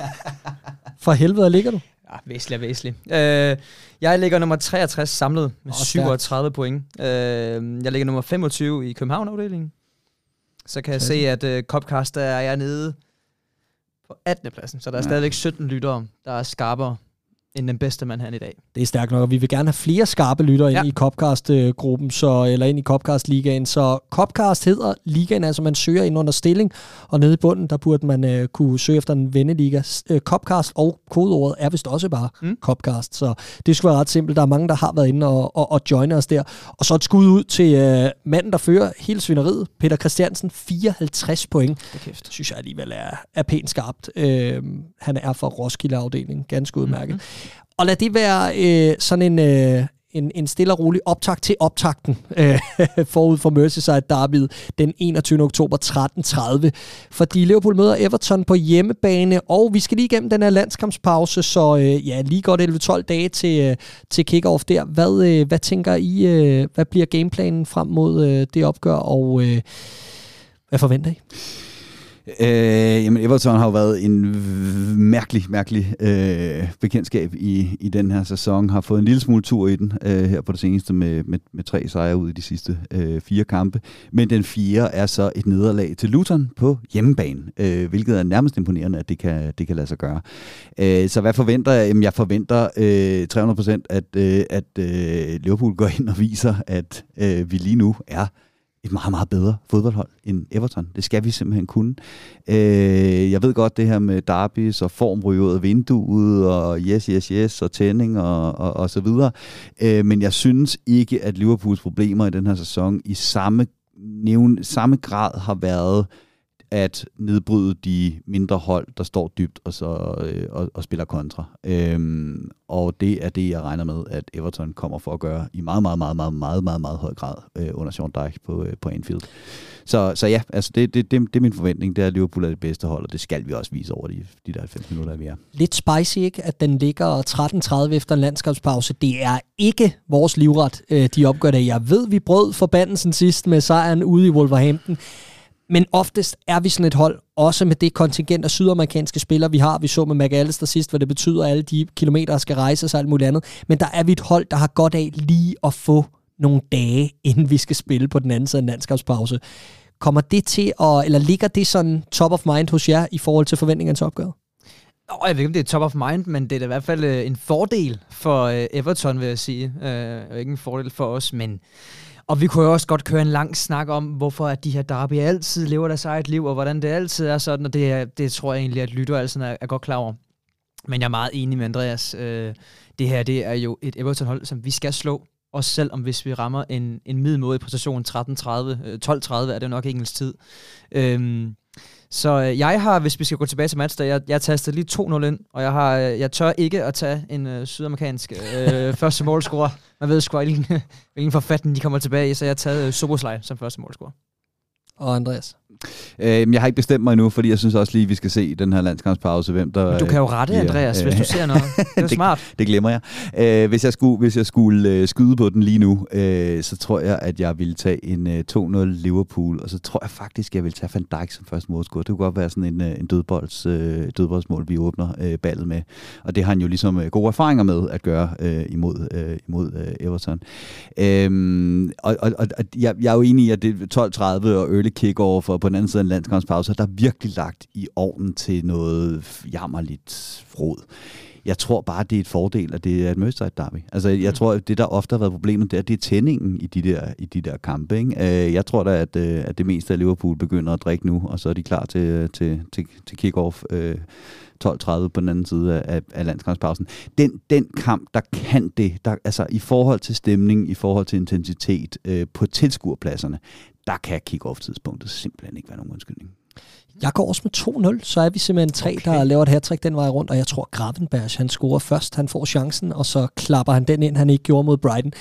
For helvede, hvor ligger du? Ja, væsentligt er væsentligt. Øh, jeg ligger nummer treogtres samlet med oh, syvogtredive point. Øh, jeg ligger nummer femogtyve i København-afdelingen. Så kan jeg se, at øh, Copcast, der er jeg nede på attende pladsen, så der er ja. stadigvæk sytten lyttere, der er skarpere end den bedste mand her i dag. Det er stærkt nok, og vi vil gerne have flere skarpe lyttere ja. ind i Copcast-gruppen, så, eller ind i Copcast-ligaen. Så Copcast hedder ligaen, altså man søger ind under stilling, og nede i bunden, der burde man uh, kunne søge efter en venneliga. Uh, Copcast og kodeordet er vist også bare mm. Copcast, så det skulle være ret simpelt. Der er mange, der har været inde og, og, og joiner os der. Og så et skud ud til uh, manden, der fører hele svineriet, Peter Christiansen, fireoghalvtreds point. Det kæft. synes jeg alligevel er, er pænt skarpt. Uh, han er fra Roskilde-afdelingen, ganske udmærket. Mm-hmm. Og lad det være øh, sådan en, øh, en, en stille og rolig optakt til optakten øh, forud for Merseyside derbyet den enogtyvende oktober tretten tredive. Fordi Liverpool møder Everton på hjemmebane, og vi skal lige igennem den her landskampspause, så øh, ja, lige godt elleve tolv dage til, øh, til kick-off der. Hvad, øh, hvad tænker I, øh, hvad bliver gameplanen frem mod øh, det opgør, og øh, hvad forventer I? Øh, jamen Everton har jo været en mærkelig, mærkelig øh, bekendtskab i, i den her sæson. Har fået en lille smule tur i den øh, her på det seneste med, med, med tre sejre ud i de sidste øh, fire kampe. Men den fire er så et nederlag til Luton på hjemmebane, øh, hvilket er nærmest imponerende, at det kan, det kan lade sig gøre. Øh, så hvad forventer jeg? Jamen jeg forventer øh, tre hundrede procent, at, øh, at øh, Liverpool går ind og viser, at øh, vi lige nu er et meget, meget bedre fodboldhold end Everton. Det skal vi simpelthen kunne. Øh, jeg ved godt det her med derbys og form ryger ud af vinduet, og yes, yes, yes, og tænding og, og, og så videre. Øh, men jeg synes ikke, at Liverpools problemer i den her sæson i samme, nævn, samme grad har været at nedbryde de mindre hold, der står dybt og, så, øh, og, og spiller kontra. Øhm, og det er det, jeg regner med, at Everton kommer for at gøre i meget, meget, meget, meget, meget, meget, meget høj grad øh, under Sean Dyche på, øh, på Anfield. Så, så ja, altså det, det, det, det er min forventning, det er, at Liverpool er det bedste hold, og det skal vi også vise over de, de der halvfems minutter, vi er. Lidt spicy, ikke? At den ligger tretten tredive efter en landskabspause. Det er ikke vores livret, øh, de opgør det. Jeg ved, vi brød forbandelsen sidst med sejren ude i Wolverhampton. Men oftest er vi sådan et hold, også med det kontingent af sydamerikanske spillere, vi har. Vi så med McAllister sidst, hvad det betyder, at alle de kilometer skal rejses og alt muligt andet. Men der er vi et hold, der har godt af lige at få nogle dage, inden vi skal spille på den anden side af en landskabspause. Kommer det til at, eller ligger det sådan top of mind hos jer i forhold til forventningerne til opgøret? Oh, jeg ved ikke, om det er top of mind, men det er da i hvert fald øh, en fordel for øh, Everton, vil jeg sige. Øh, ikke en fordel for os, men... Og vi kunne jo også godt køre en lang snak om, hvorfor at de her derby altid lever deres eget liv, og hvordan det altid er sådan, og det, er, det tror jeg egentlig, at lytter altid er, er godt klar over. Men jeg er meget enig med Andreas. Øh, det her, det er jo et Everton-hold, som vi skal slå, også selv om hvis vi rammer en, en middelmådig præstation tretten tredive, tolv tredive er det nok engelsk tid. Øhm, Så øh, jeg har, hvis vi skal gå tilbage til match, jeg, jeg tastede lige to nul ind, og jeg har, jeg tør ikke at tage en øh, sydamerikansk øh, første målscorer. Man ved sgu ikke, hvilken, hvilken forfatning de kommer tilbage i, så jeg har taget øh, Soboslaj som første målscorer. Og Andreas? Øh, jeg har ikke bestemt mig endnu, fordi jeg synes også lige, vi skal se i den her landskampspause, hvem der... Men du kan jo rette, bliver, Andreas, øh, hvis du ser noget. Det er smart. det, det glemmer jeg. Øh, hvis jeg skulle, hvis jeg skulle øh, skyde på den lige nu, øh, så tror jeg, at jeg ville tage en øh, to nul Liverpool, og så tror jeg faktisk, at jeg vil tage Van Dijk som første målscorer. Det kunne godt være sådan en, øh, en dødbolds, øh, dødboldsmål, vi åbner øh, ballet med. Og det har han jo ligesom øh, gode erfaringer med at gøre øh, imod, øh, imod øh, Everton. Øh, og og, og jeg, jeg er jo enig i, at det er tolv tredive og early kick-off, og på den anden side af en landskampspause, der er virkelig lagt i ovnen til noget jammerligt frod. Jeg tror bare, det er et fordel, at det er et Merseyside derby. Altså, jeg tror, at det, der ofte har været problemet, det er, det er tændingen i de der, i de der kampe. Ikke? Jeg tror da, at, at det meste af Liverpool begynder at drikke nu, og så er de klar til, til, til, til kick-off tolv tredive på den anden side af, af landskampspausen. Den, den kamp, der kan det, der, altså i forhold til stemning, i forhold til intensitet øh, på tilskuerpladserne, der kan kick-off-tidspunktet simpelthen ikke være nogen undskyldning. Jeg går også med to nul, så er vi simpelthen tre, okay. der laver et hattrick den vej rundt, og jeg tror Gravenberch, han scorer først, han får chancen, og så klapper han den ind, han ikke gjorde mod Brighton.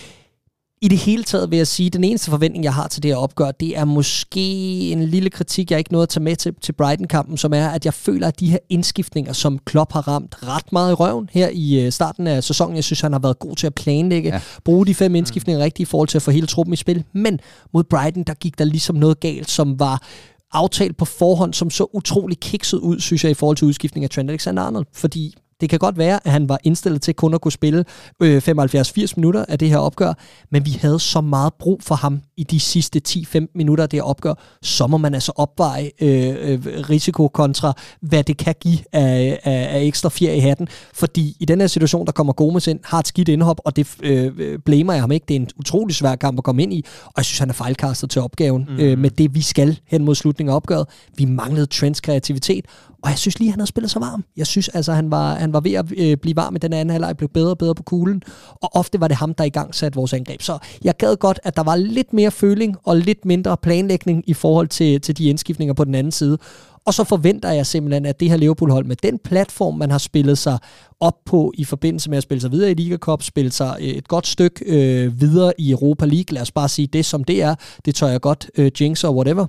I det hele taget vil jeg sige, at den eneste forventning, jeg har til det her opgør, det er måske en lille kritik, jeg ikke nåede at tage med til, til Brighton-kampen, som er, at jeg føler, at de her indskiftninger, som Klopp har ramt ret meget i røven her i starten af sæsonen, jeg synes, han har været god til at planlægge, ja. bruge de fem indskiftninger mm. rigtigt i forhold til at få hele truppen i spil, men mod Brighton, der gik der ligesom noget galt, som var aftalt på forhånd, som så utrolig kikset ud, synes jeg, i forhold til udskiftning af Trent Alexander-Arnold, fordi det kan godt være, at han var indstillet til kun at kunne spille øh, femoghalvfjerds til firs minutter af det her opgør, men vi havde så meget brug for ham i de sidste ti til femten minutter af det her opgør, så må man altså opveje øh, øh, risiko kontra, hvad det kan give af, af, af ekstra fjer i hatten, fordi i den her situation, der kommer Gomez ind, har et skidt indhop, og det øh, blamer jeg ham ikke. Det er en utrolig svær kamp at komme ind i, og jeg synes, han er fejlkastet til opgaven mm. øh, med det, vi skal hen mod slutningen af opgøret. Vi manglede Trents kreativitet, og jeg synes lige, han havde spillet så varm. Jeg synes altså, han var, han var ved at øh, blive varm i den anden halvleg, blev bedre og bedre på kuglen, og ofte var det ham, der i gang satte vores angreb. Så jeg gad godt, at der var lidt mere føling og lidt mindre planlægning i forhold til, til de indskiftninger på den anden side. Og så forventer jeg simpelthen, at det her Liverpool-hold med den platform, man har spillet sig op på i forbindelse med at spille sig videre i Liga Cup, spille sig et godt stykke øh, videre i Europa League, lad os bare sige det, som det er, det tør jeg godt øh, jinx og whatever,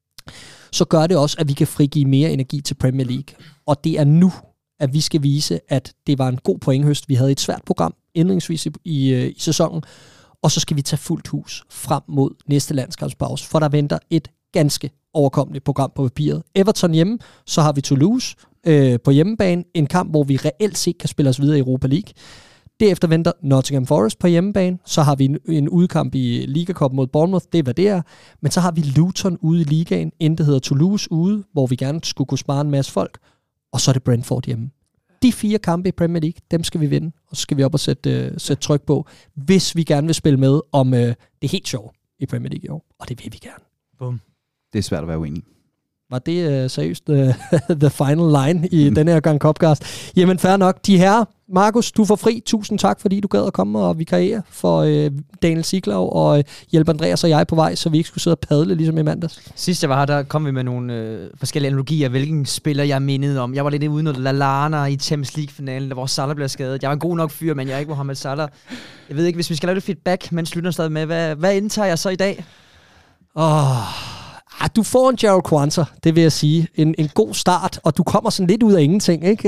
så gør det også, at vi kan frigive mere energi til Premier League. Og det er nu, at vi skal vise, at det var en god pointhøst. Vi havde et svært program indledningsvis i, i, i sæsonen, og så skal vi tage fuldt hus frem mod næste landskampspause, for der venter et ganske overkommeligt program på papiret. Everton hjemme, så har vi Toulouse øh, på hjemmebane, en kamp, hvor vi reelt set kan spille os videre i Europa League. Derefter venter Nottingham Forest på hjemmebane, så har vi en, en udkamp i Liga Cup mod Bournemouth, det er hvad det er, men så har vi Luton ude i ligaen, inden det hedder Toulouse ude, hvor vi gerne skulle kunne spare en masse folk, og så er det Brentford hjemme. De fire kampe i Premier League, dem skal vi vinde, og så skal vi op og sætte, uh, sætte tryk på, hvis vi gerne vil spille med om uh, det helt sjov i Premier League i år, og det vil vi gerne. Bum. Det er svært at være uenig. Var det uh, seriøst uh, the final line i mm. denne her gang Copcast? Jamen fair nok. De her, Markus, du får fri. Tusind tak, fordi du gad at komme og vikariere for uh, Daniel Siglau og uh, hjælpe Andreas og jeg på vej, så vi ikke skulle sidde og padle ligesom i mandags. Sidst jeg var her, der kom vi med nogle øh, forskellige analogier, hvilken spiller jeg mindede om. Jeg var lidt uden noget Lallana i Champions League-finalen, der hvor Salah blev skadet. Jeg var en god nok fyr, men jeg er ikke Mohamed Salah. Jeg ved ikke, hvis vi skal lave lidt feedback, mens lytter stadig med, hvad, hvad indtager jeg så i dag? Åh... Oh. Ah, du får en Jarrell Kwanzaa, det vil jeg sige. En, en god start, og du kommer sådan lidt ud af ingenting, ikke?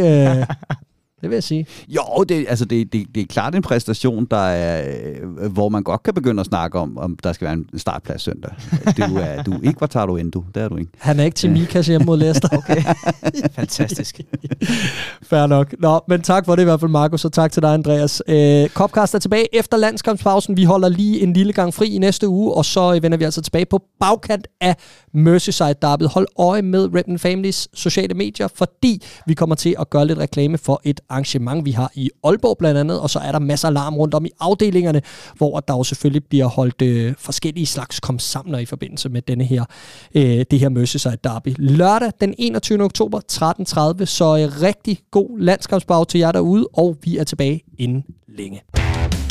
Det vil jeg sige. Jo, det, altså det, det, det er klart en præstation, der er, hvor man godt kan begynde at snakke om, om der skal være en startplads søndag. Du er, du er ikke Wataru Endo, det er du ikke. Han er ikke til Mikas hjemme mod Leicester. Okay, fantastisk. Fair nok. Nå, men tak for det i hvert fald, Markus, og tak til dig, Andreas. Øh, Copcast er tilbage efter landskampspausen. Vi holder lige en lille gang fri i næste uge, og så vender vi altså tilbage på bagkant af Merseyside-derbyet. Hold øje med Redman Families sociale medier, fordi vi kommer til at gøre lidt reklame for et arrangement, vi har i Aalborg blandt andet, og så er der masser af larm rundt om i afdelingerne, hvor der jo selvfølgelig bliver holdt øh, forskellige slags komsamler i forbindelse med denne her, øh, det her Merseyside derby. Lørdag den enogtyvende oktober tretten tredive, så øh, rigtig god landskampspause til jer derude, og vi er tilbage inden længe.